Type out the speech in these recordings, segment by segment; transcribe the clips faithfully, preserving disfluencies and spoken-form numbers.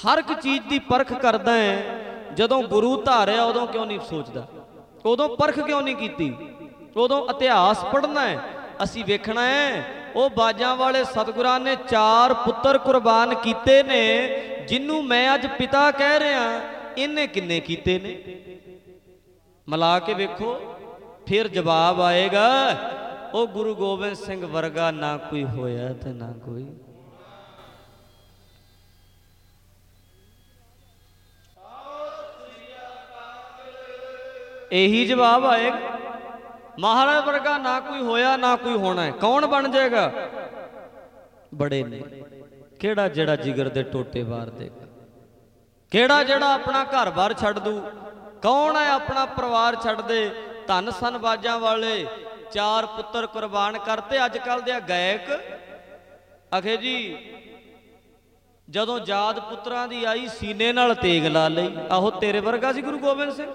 हर एक चीज़ की परख करदा है। जदों गुरु धारिया उदों क्यों नहीं सोचदा, उदों परख क्यों नहीं कीती, उदों इतिहास पढ़ना है। असी वेखना है वो बाजां वाले सतगुरां ने चार पुत्र कुर्बान कीते ने, जिन्हों मैं अज पिता कह रहा इन्हें किन्ने कीते ने। मिला के वेखो फिर जवाब आएगा। वो गुरु गोबिंद सिंह वर्गा ना कोई होया ते ना कोई। यही जवाब आएगा। महाराज वर्गा ना कोई होया ना कोई होना है। कौन बन जाएगा? बड़े ने। केड़ा जेड़ा जिगर दे टोटे वार देगा, केड़ा जेड़ा अपना घर बार छड़ दू, कौन है अपना परिवार छड़ दे। धन सन बाजां वाले चार पुत्र कुर्बान करते। अजकल दे गायक आखे जी जदों जाद पुत्रां दी आई सीने नाल तेग ला लई। आहो तेरे वर्गा सी गुरु गोबिंद सिंह,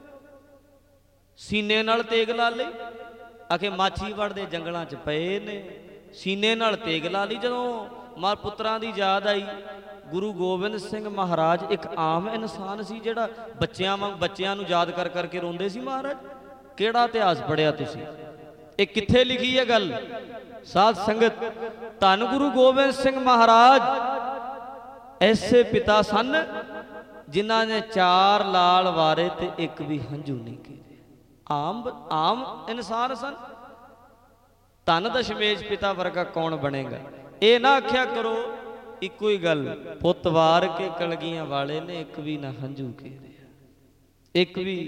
सीने नाल तेग ला लई। आखे माछीवाड़ दे जंगलां च पए ने, सीने नाल तेग ला लई। जदों मां पुत्रां दी याद आई, गुरु गोबिंद सिंह महाराज एक आम इंसान सी जिहड़ा बच्चियां वांग बच्चियां नूं याद कर करके रोंदे सी। महाराज केड़ा इतिहास पढ़िया तुसीं? ये कित्थे लिखी है गल? साध संगत धन गुरु गोबिंद सिंह महाराज ऐसे पिता सन जिन्हां ने चार लाल वारे ते एक भी हंझू नहीं कीते। आम आम इंसान सन। धन दशमेश पिता वर्गा कौन बनेगा? ये ना आख्या करो इको ही गल, पुत वार के कलगियां वाले ने एक भी ना हंझू कीते, एक भी।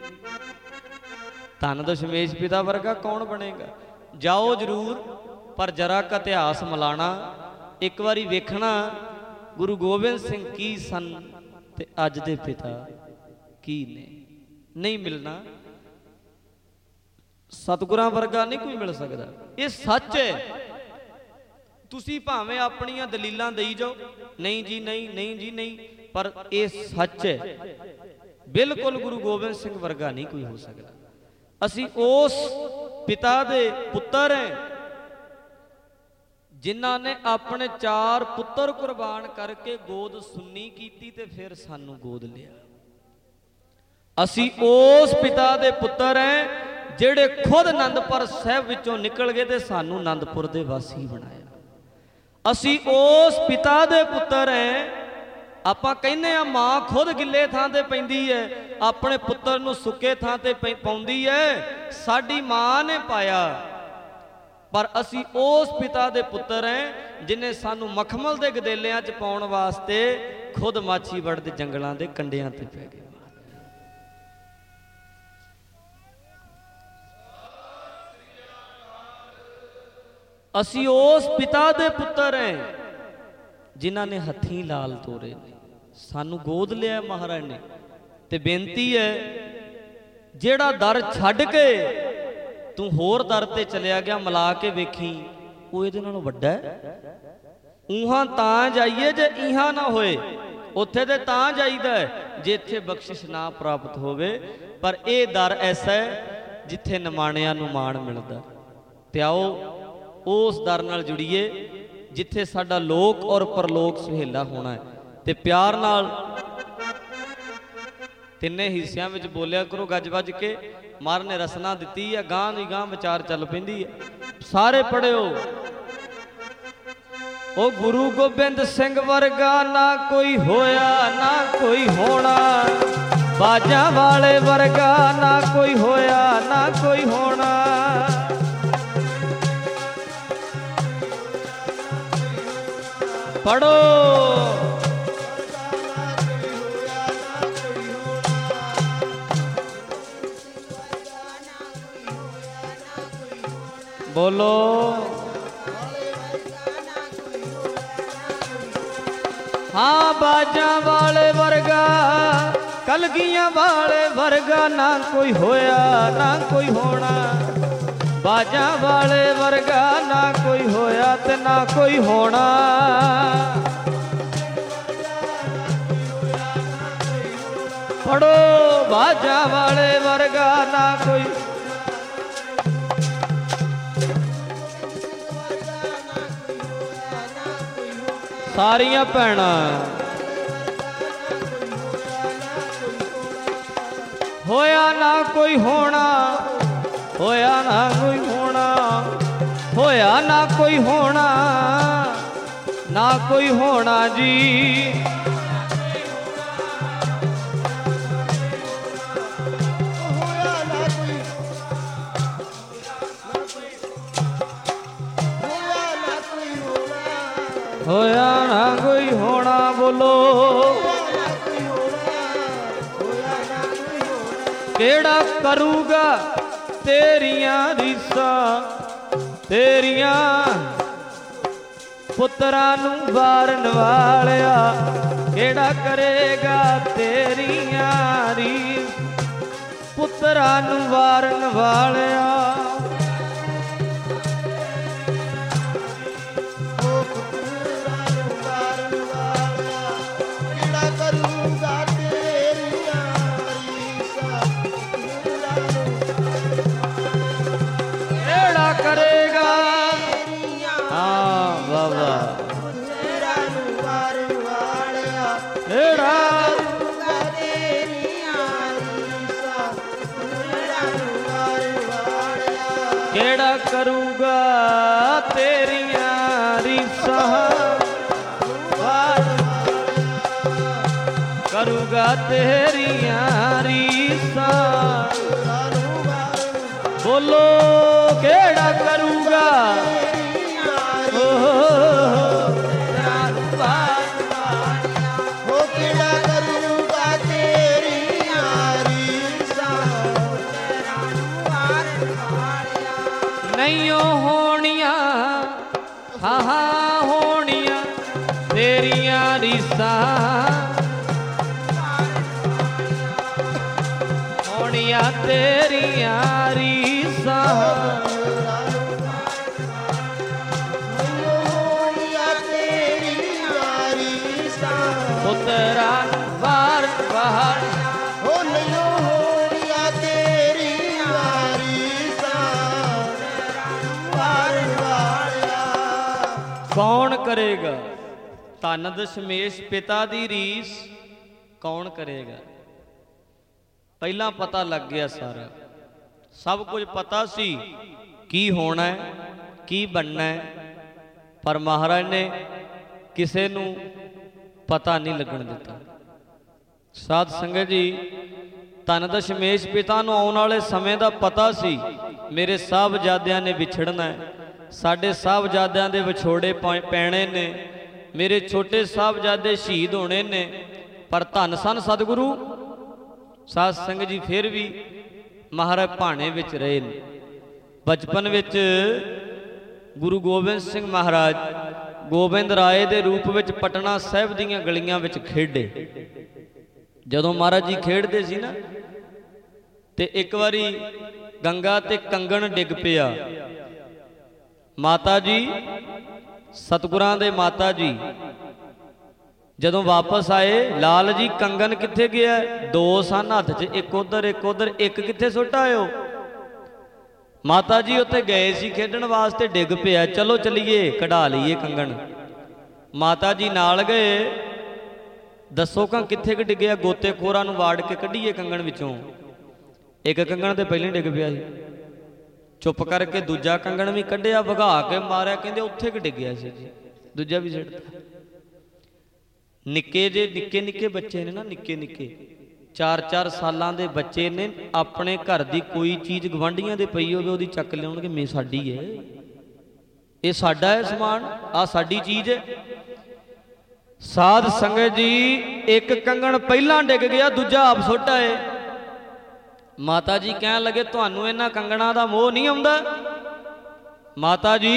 धन दशमेश पिता वर्गा कौन बनेगा? जाओ जरूर, पर जरा का इतिहास मिलाना, एक बारी वेखना गुरु गोबिंद सिंह की सन ते अज दे पिता की ने। नहीं मिलना। सतगुरां वर्गा नहीं कोई मिल सकता। ये सच है। तुसी भावें अपनियां दलीलां देई जाओ, नहीं जी नहीं, नहीं जी नहीं, पर यह सच है। बिल्कुल गुरु गोबिंद सिंह वर्गा नहीं कोई हो सकता। असी उस पिता दे पुत्र हैं जिन्हां ने अपने चार पुत्र कुर्बान करके गोद सुन्नी कीती ते फिर सानू गोद लिया। असी उस पिता दे पुत्र हैं जिहड़े खुद आनंदपुर साहिब विचों निकल गए ते सानू आनंदपुर दे वासी बनाया। असी उस पिता दे पुत्र हैं। आपां कहने आ मां खुद गिले थां ते पैंदी है, अपने पुत्र नूं सुके थां ते पाउंदी है। साडी मां ने पाया, पर असी उस पिता दे पुत्र हैं जिन्हें सानू मखमल दे गदेलियां च पाउण वास्ते खुद माछीवाड़ दे जंगलां दे कंडियां ते पै गए। असी उस पिता दे पुत्र हैं जिन्हां ने हथी लाल तोरे ने, सानू गोद लिया महाराज ने। ते बेनती है जेड़ा दर छड्ड के तू होर दर ते चलिया गया, मिला के वेखी वो इहदे नालों वड्डा है। ऊहां तां जाइए जे इहां ना होए, उत्थे ते तां जाईदा जे इत्थे बख्शिश ना प्राप्त होवे। पर यह दर ऐसा है जिथे निमाणियां नूं माण मिलदा। ते आओ उस दर नाल जुड़िए जिथे साडा लोक और परलोक सुहेला होना है। ते प्यार नाल तिन्ने हिस्सियां विच बोलिया करो गज वज के। मार ने रसना दिती है, गां दी गां विचार चल पैंदी है। सारे पढ़िओ। ओ गुरु गोबिंद सिंह वर्गा ना कोई होया ना कोई होना, बाजां वाले वर्गा ना कोई होया ना कोई होना। पढ़ो। बोलो। हाँ बाजां वाले वर्गा कलगियां वाले वर्गा ना कोई होया ना कोई होना, बाजां वाले वर्गा ना कोई होया ते ना कोई होना। पढ़ो। बाजां वाले वर्गा ना कोई। सारियां भैणां होया ना कोई होना, होया ना कोई होना, होया ना कोई होना, ना कोई होना जी। होया ना कोई होना, बोलो केड़ा करूगा तेरियां रीसां, तेरियां पुत्रां नूं वारन वालिया, केड़ा करेगा तेरियां रीस पुत्रां नूं वारन वालिया। करेगा हाँ बाबा केड़ा करूगा तेरिया रीसा, करूगा तेरिया रीसा, बोलो केड़ा करूगा ओ, हो केड़ा करूगा तेरिया रीसा, नहीं होनिया हाँ हाँ होनिया तेरिया रीसा, होनिया तेरिया रीसा, पुत्रा बार बाहर हो नहीं होनिया तेरी रीसा, बार वालिया। कौन करेगा धन दशमेश पिता दी रीस, कौन करेगा? पहला पता लग गया सारा, सब कुछ पता सी की होना है की बनना है, पर महाराज ने किसे नू पता नहीं लगन दिता। साध संगत जी धन दशमेश पिता नू आने वाले समय का पता सी मेरे साहबजादियां ने विछड़ना है, साडे साहबजादियां दे विछोड़े पैने ने, मेरे छोटे साहबजादे शहीद होने ने, पर धन सन सतगुरु साध संगत जी फिर भी महाराज भाणे विच रहे ने। बचपन विच गुरु गोबिंद सिंह महाराज गोबिंद राय दे रूप विच पटना साहिब दीयां गलियां विच खेडे। जदों महाराज जी खेडदे सी ना ते एक बारी गंगा ते कंगन डिग पिया। माता जी सतगुरां दे माता जी जदों वापस आए, लाल जी कंगन कित्थे गया? दो सन हथ च, एक उधर एक उधर, एक कित्थे सुट आयो? माता जी उत्थे गए सी खेडण वास्ते, डिग पिया, चलो चलीए कढ़ा लीए कंगन। माता जी नाल गए, दसो कं कित्थे क डिग्या? गोतेखोरां नूं वाड़ के कढ़ीए कंगन विचों। एक कंगन ते पहले डिग पिया सी, चुप करके दूजा कंगन भी कढ़िया, भगा के मारिया, कहंदे उत्थे क डिग्या सी जी, दूजा भी सिੱਟਦਾ। निक्के जे निक्के निक्के बच्चे ने ना, निक्के निक्के चार चार सालां दे बच्चे ने, अपने घर दी कोई चीज़ गवांढियां दे पई होवे ओहदी चक लियाउणगे, मे साडी है, ये साडा है समान, आ साडी चीज़ है। साध संगत जी एक कंगन पहला डिग गया, दूजा आप सुट आए। माता जी कहन लगे तुहानू इन्हां कंगणां दा मोह नहीं आउंदा? माता जी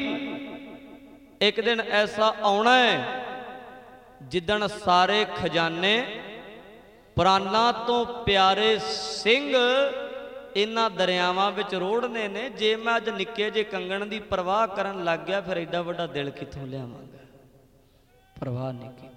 एक दिन ऐसा आउणा है जिदन सारे खजाने प्राणा तो प्यारे सिंह इन्हां दरियावां विच रोड़ने ने। जे मैं अज निक्के जे कंगन दी परवाह करन लग गया, फिर एडा वड्डा दिल कित्थों लियावांगा? परवाह नहीं की।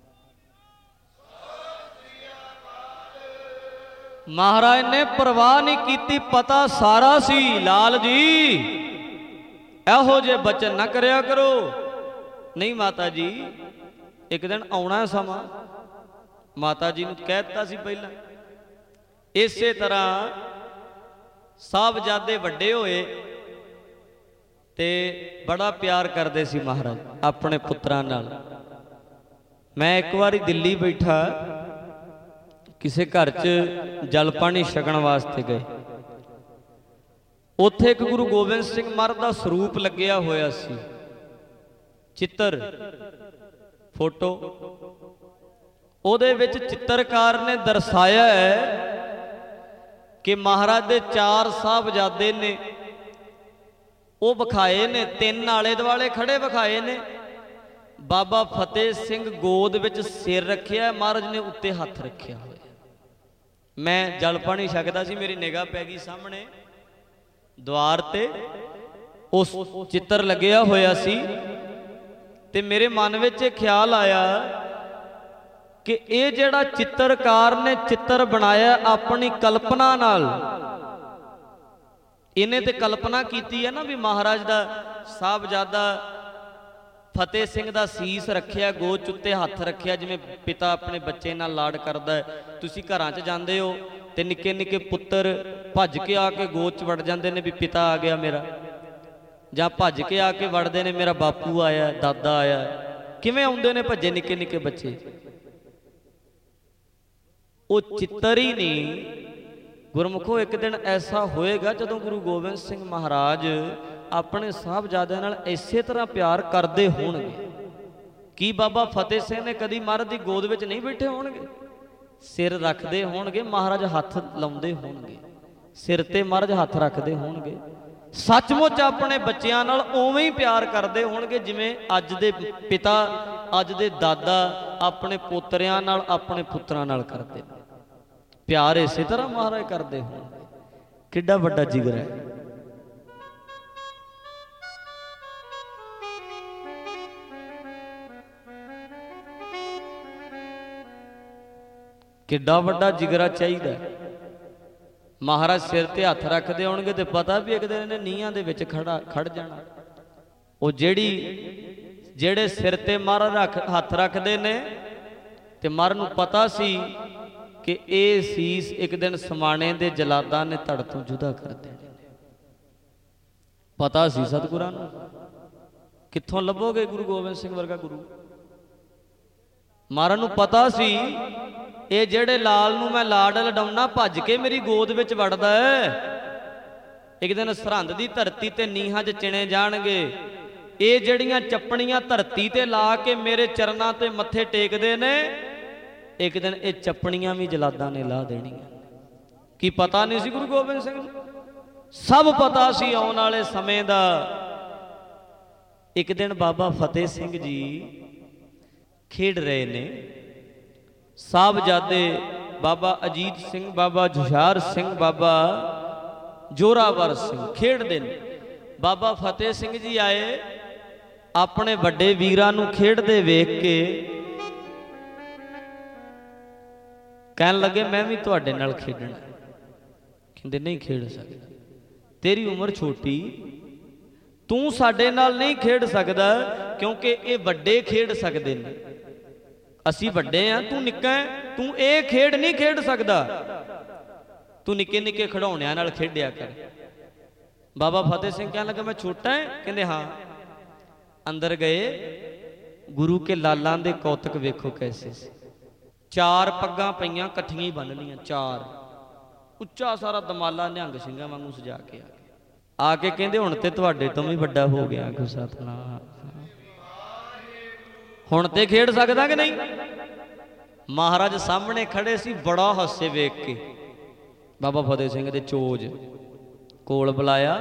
महाराज ने परवाह नहीं की, पता सारा सी लाल जी एहो जे बचन ना करया करो। नहीं माता जी एक दिन आउणा समा, माता जी नूं कह दित्ता सी पहला। ਇਸੇ ਤਰ੍ਹਾਂ ਸਾਹਿਬਜ਼ਾਦੇ ਵੱਡੇ ਹੋਏ ਤੇ ਬੜਾ ਪਿਆਰ ਕਰਦੇ ਸੀ ਮਹਾਰਾਜ ਆਪਣੇ ਪੁੱਤਰਾਂ ਨਾਲ। ਮੈਂ ਇੱਕ ਵਾਰੀ ਦਿੱਲੀ ਬੈਠਾ, ਕਿਸੇ ਘਰ 'ਚ ਜਲ ਪਾਣੀ ਛਕਣ ਵਾਸਤੇ ਗਏ। ਉੱਥੇ ਇੱਕ ਗੁਰੂ ਗੋਬਿੰਦ ਸਿੰਘ ਮਹਾਰਾਜ ਦਾ ਸਰੂਪ ਲੱਗਿਆ ਹੋਇਆ ਸੀ, ਚਿੱਤਰ ਫੋਟੋ। ਉਹਦੇ ਵਿੱਚ ਚਿੱਤਰਕਾਰ ਨੇ ਦਰਸਾਇਆ ਹੈ ਕਿ ਮਹਾਰਾਜ ਦੇ ਚਾਰ ਸਾਹਿਬਜ਼ਾਦੇ ਨੇ, ਉਹ ਵਿਖਾਏ ਨੇ, ਤਿੰਨ ਆਲੇ ਦੁਆਲੇ ਖੜੇ ਵਿਖਾਏ ਨੇ। ਬਾਬਾ ਫਤਿਹ ਸਿੰਘ ਗੋਦ ਵਿੱਚ ਸਿਰ ਰੱਖਿਆ, ਮਹਾਰਾਜ ਨੇ ਉੱਤੇ ਹੱਥ ਰੱਖਿਆ ਹੋਇਆ। ਮੈਂ ਜਲ ਪਾਣੀ ਛਕਦਾ ਸੀ, ਮੇਰੀ ਨਿਗਾਹ ਪੈ ਗਈ ਸਾਹਮਣੇ ਦੁਆਰ ਤੇ ਉਸ ਚਿੱਤਰ ਲੱਗਿਆ ਹੋਇਆ ਸੀ, ਤੇ ਮੇਰੇ ਮਨ ਵਿੱਚ ਇਹ ਖਿਆਲ ਆਇਆ ਕਿ ਇਹ ਜਿਹੜਾ ਚਿੱਤਰਕਾਰ ਨੇ ਚਿੱਤਰ ਬਣਾਇਆ ਆਪਣੀ ਕਲਪਨਾ ਨਾਲ, ਇਹਨੇ ਤੇ ਕਲਪਨਾ ਕੀਤੀ ਹੈ ਨਾ ਵੀ ਮਹਾਰਾਜ ਦਾ ਸਾਹਿਬਜ਼ਾਦਾ ਫਤਿਹ ਸਿੰਘ ਦਾ ਸੀਸ ਰੱਖਿਆ, ਗੋਦ 'ਚ ਉੱਤੇ ਹੱਥ ਰੱਖਿਆ, ਜਿਵੇਂ ਪਿਤਾ ਆਪਣੇ ਬੱਚੇ ਨਾਲ ਲਾਡ ਕਰਦਾ ਹੈ। ਤੁਸੀਂ ਘਰਾਂ 'ਚ ਜਾਂਦੇ ਹੋ ਤੇ ਨਿੱਕੇ ਨਿੱਕੇ ਪੁੱਤਰ ਭੱਜ ਕੇ ਆ ਕੇ ਗੋਦ 'ਚ ਵੜ ਜਾਂਦੇ ਨੇ ਵੀ ਪਿਤਾ ਆ ਗਿਆ ਮੇਰਾ, ਜਾਂ ਭੱਜ ਕੇ ਆ ਕੇ ਵੜਦੇ ਨੇ ਮੇਰਾ ਬਾਪੂ ਆਇਆ, ਦਾਦਾ ਆਇਆ। ਕਿਵੇਂ ਆਉਂਦੇ ਨੇ ਭੱਜੇ ਨਿੱਕੇ ਨਿੱਕੇ ਬੱਚੇ? ਉਹ ਚਿੱਤਰ ਹੀ ਨਹੀਂ ਗੁਰਮੁਖੋ। ਇੱਕ ਦਿਨ ਐਸਾ ਹੋਏਗਾ ਜਦੋਂ ਗੁਰੂ ਗੋਬਿੰਦ ਸਿੰਘ ਮਹਾਰਾਜ ਆਪਣੇ ਸਾਹਿਬਜ਼ਾਦਿਆਂ ਨਾਲ ਇਸੇ ਤਰ੍ਹਾਂ ਪਿਆਰ ਕਰਦੇ ਹੋਣਗੇ। ਕੀ ਬਾਬਾ ਫਤਿਹ ਸਿੰਘ ਨੇ ਕਦੀ ਮਹਾਰਾਜ ਦੀ ਗੋਦ ਵਿੱਚ ਨਹੀਂ ਬੈਠੇ ਹੋਣਗੇ? ਸਿਰ ਰੱਖਦੇ ਹੋਣਗੇ, ਮਹਾਰਾਜ ਹੱਥ ਲਾਉਂਦੇ ਹੋਣਗੇ, ਸਿਰ ਤੇ ਮਹਾਰਾਜ ਹੱਥ ਰੱਖਦੇ ਹੋਣਗੇ। ਸੱਚਮੁੱਚ ਆਪਣੇ ਬੱਚਿਆਂ ਨਾਲ ਉਵੇਂ ਹੀ ਪਿਆਰ ਕਰਦੇ ਹੋਣਗੇ ਜਿਵੇਂ ਅੱਜ ਦੇ ਪਿਤਾ, ਅੱਜ ਦੇ ਦਾਦਾ ਆਪਣੇ ਪੋਤਰਿਆਂ ਨਾਲ, ਆਪਣੇ ਪੁੱਤਰਾਂ ਨਾਲ ਕਰਦੇ ਨੇ। ਪਿਆਰ ਇਸੇ ਤਰ੍ਹਾਂ ਮਹਾਰਾਜ ਕਰਦੇ ਹੋਣਗੇ। ਕਿੱਡਾ ਵੱਡਾ ਜਿਗਰ ਹੈ। ਕਿੱਡਾ ਵੱਡਾ ਜਿਗਰਾ ਚਾਹੀਦਾ। ਮਹਾਰਾਜ ਸਿਰ ਤੇ ਹੱਥ ਰੱਖਦੇ ਹੋਣਗੇ ਤੇ ਪਤਾ ਵੀ ਇੱਕ ਦਿਨ ਇਹਨੇ ਨੀਹਾਂ ਦੇ ਵਿੱਚ ਖੜਾ ਖੜ ਜਾਣਾ। ਉਹ ਜਿਹੜੀ ਜਿਹੜੇ ਸਿਰ ਤੇ ਮਹਾਰਾਜ ਰੱਖ ਹੱਥ ਰੱਖਦੇ ਨੇ, ਤੇ ਮਹਾਰਾਜ ਨੂੰ ਪਤਾ ਸੀ ਕਿ ਇਹ ਸੀਸ ਇੱਕ ਦਿਨ ਸਮਾਣੇ ਦੇ ਜਲਾਦਾਂ ਨੇ ਧੜ ਤੋਂ ਜੁਦਾ ਕਰ ਦੇਣੇ ਨੇ। ਪਤਾ ਸੀ ਸਤਿਗੁਰਾਂ ਨੂੰ। ਕਿੱਥੋਂ ਲੱਭੋਗੇ ਗੁਰੂ ਗੋਬਿੰਦ ਸਿੰਘ ਵਰਗਾ ਗੁਰੂ? ਮਹਾਰਾਜ ਨੂੰ ਪਤਾ ਸੀ ਇਹ ਜਿਹੜੇ ਲਾਲ ਨੂੰ ਮੈਂ ਲਾਡ ਲਡਾਉਣਾ ਭੱਜ ਕੇ ਮੇਰੀ ਗੋਦ ਵਿੱਚ ਵੜਦਾ ਹੈ, ਇੱਕ ਦਿਨ ਸਰਹੰਦ ਦੀ ਧਰਤੀ ਤੇ ਨੀਹਾਂ 'ਚ ਚਿਣੇ ਜਾਣਗੇ। ਇਹ ਜਿਹੜੀਆਂ ਚੱਪਣੀਆਂ ਧਰਤੀ ਤੇ ਲਾ ਕੇ ਮੇਰੇ ਚਰਨਾਂ ਤੇ ਮੱਥੇ ਟੇਕਦੇ ਨੇ, ਇੱਕ ਦਿਨ ਇਹ ਚੱਪਣੀਆਂ ਵੀ ਜਲਾਦਾਂ ਨੇ ਲਾ ਦੇਣੀਆਂ। ਕੀ ਪਤਾ ਨਹੀਂ ਸੀ ਗੁਰੂ ਗੋਬਿੰਦ ਸਿੰਘ ਨੂੰ? ਸਭ ਪਤਾ ਸੀ ਆਉਣ ਵਾਲੇ ਸਮੇਂ ਦਾ। ਇੱਕ ਦਿਨ ਬਾਬਾ ਫਤਿਹ ਸਿੰਘ ਜੀ ਖੇਡ ਰਹੇ ਨੇ, ਸਾਹਿਬਜ਼ਾਦੇ ਬਾਬਾ ਅਜੀਤ ਸਿੰਘ, ਬਾਬਾ ਜੁਝਾਰ ਸਿੰਘ, ਬਾਬਾ ਜੋਰਾਵਰ ਸਿੰਘ ਖੇਡਦੇ ਨੇ। ਬਾਬਾ ਫਤਿਹ ਸਿੰਘ ਜੀ ਆਏ, ਆਪਣੇ ਵੱਡੇ ਵੀਰਾਂ ਨੂੰ ਖੇਡਦੇ ਵੇਖ ਕੇ ਕਹਿਣ ਲੱਗੇ ਮੈਂ ਵੀ ਤੁਹਾਡੇ ਨਾਲ ਖੇਡਣਾ। ਕਹਿੰਦੇ ਨਹੀਂ ਖੇਡ ਸਕਦਾ, ਤੇਰੀ ਉਮਰ ਛੋਟੀ, ਤੂੰ ਸਾਡੇ ਨਾਲ ਨਹੀਂ ਖੇਡ ਸਕਦਾ, ਕਿਉਂਕਿ ਇਹ ਵੱਡੇ ਖੇਡ ਸਕਦੇ ਨੇ, ਅਸੀਂ ਵੱਡੇ ਆ, ਤੂੰ ਨਿੱਕਾ ਹੈ, ਤੂੰ ਇਹ ਖੇਡ ਨਹੀਂ ਖੇਡ ਸਕਦਾ, ਤੂੰ ਨਿੱਕੇ ਨਿੱਕੇ ਖਿਡੌਣਿਆਂ ਨਾਲ ਖੇਡਿਆ ਕਰ। ਬਾਬਾ ਫਤਿਹ ਸਿੰਘ ਕਹਿਣ ਲੱਗਾ ਮੈਂ ਛੋਟਾ ਹੈ? ਕਹਿੰਦੇ ਹਾਂ। ਅੰਦਰ ਗਏ, ਗੁਰੂ ਕੇ ਲਾਲਾਂ ਦੇ ਕੌਤਕ ਵੇਖੋ ਕੈਸੇ ਸੀ। ਚਾਰ ਪੱਗਾਂ ਪਈਆਂ ਇਕੱਠੀਆਂ ਹੀ ਬੰਨ ਲੀਆਂ, ਚਾਰ, ਉੱਚਾ ਸਾਰਾ ਦਮਾਲਾ ਨਿਹੰਗ ਸਿੰਘਾਂ ਵਾਂਗੂ ਸਜਾ ਕੇ ਆ ਕੇ ਆ ਕੇ ਕਹਿੰਦੇ ਹੁਣ ਤੇ ਤੁਹਾਡੇ ਤੋਂ ਵੀ ਵੱਡਾ ਹੋ ਗਿਆ ਗੁਰੂ ਸਤਿਨਾਮ, ਹੁਣ ਤੇ ਖੇਡ ਸਕਦਾ ਕਿ ਨਹੀਂ? ਮਹਾਰਾਜ ਸਾਹਮਣੇ ਖੜੇ ਸੀ, ਬੜਾ ਹਾਸੇ ਵੇਖ ਕੇ ਬਾਬਾ ਫਤਿਹ ਸਿੰਘ ਦੇ ਚੋਜ ਕੋਲ ਬੁਲਾਇਆ,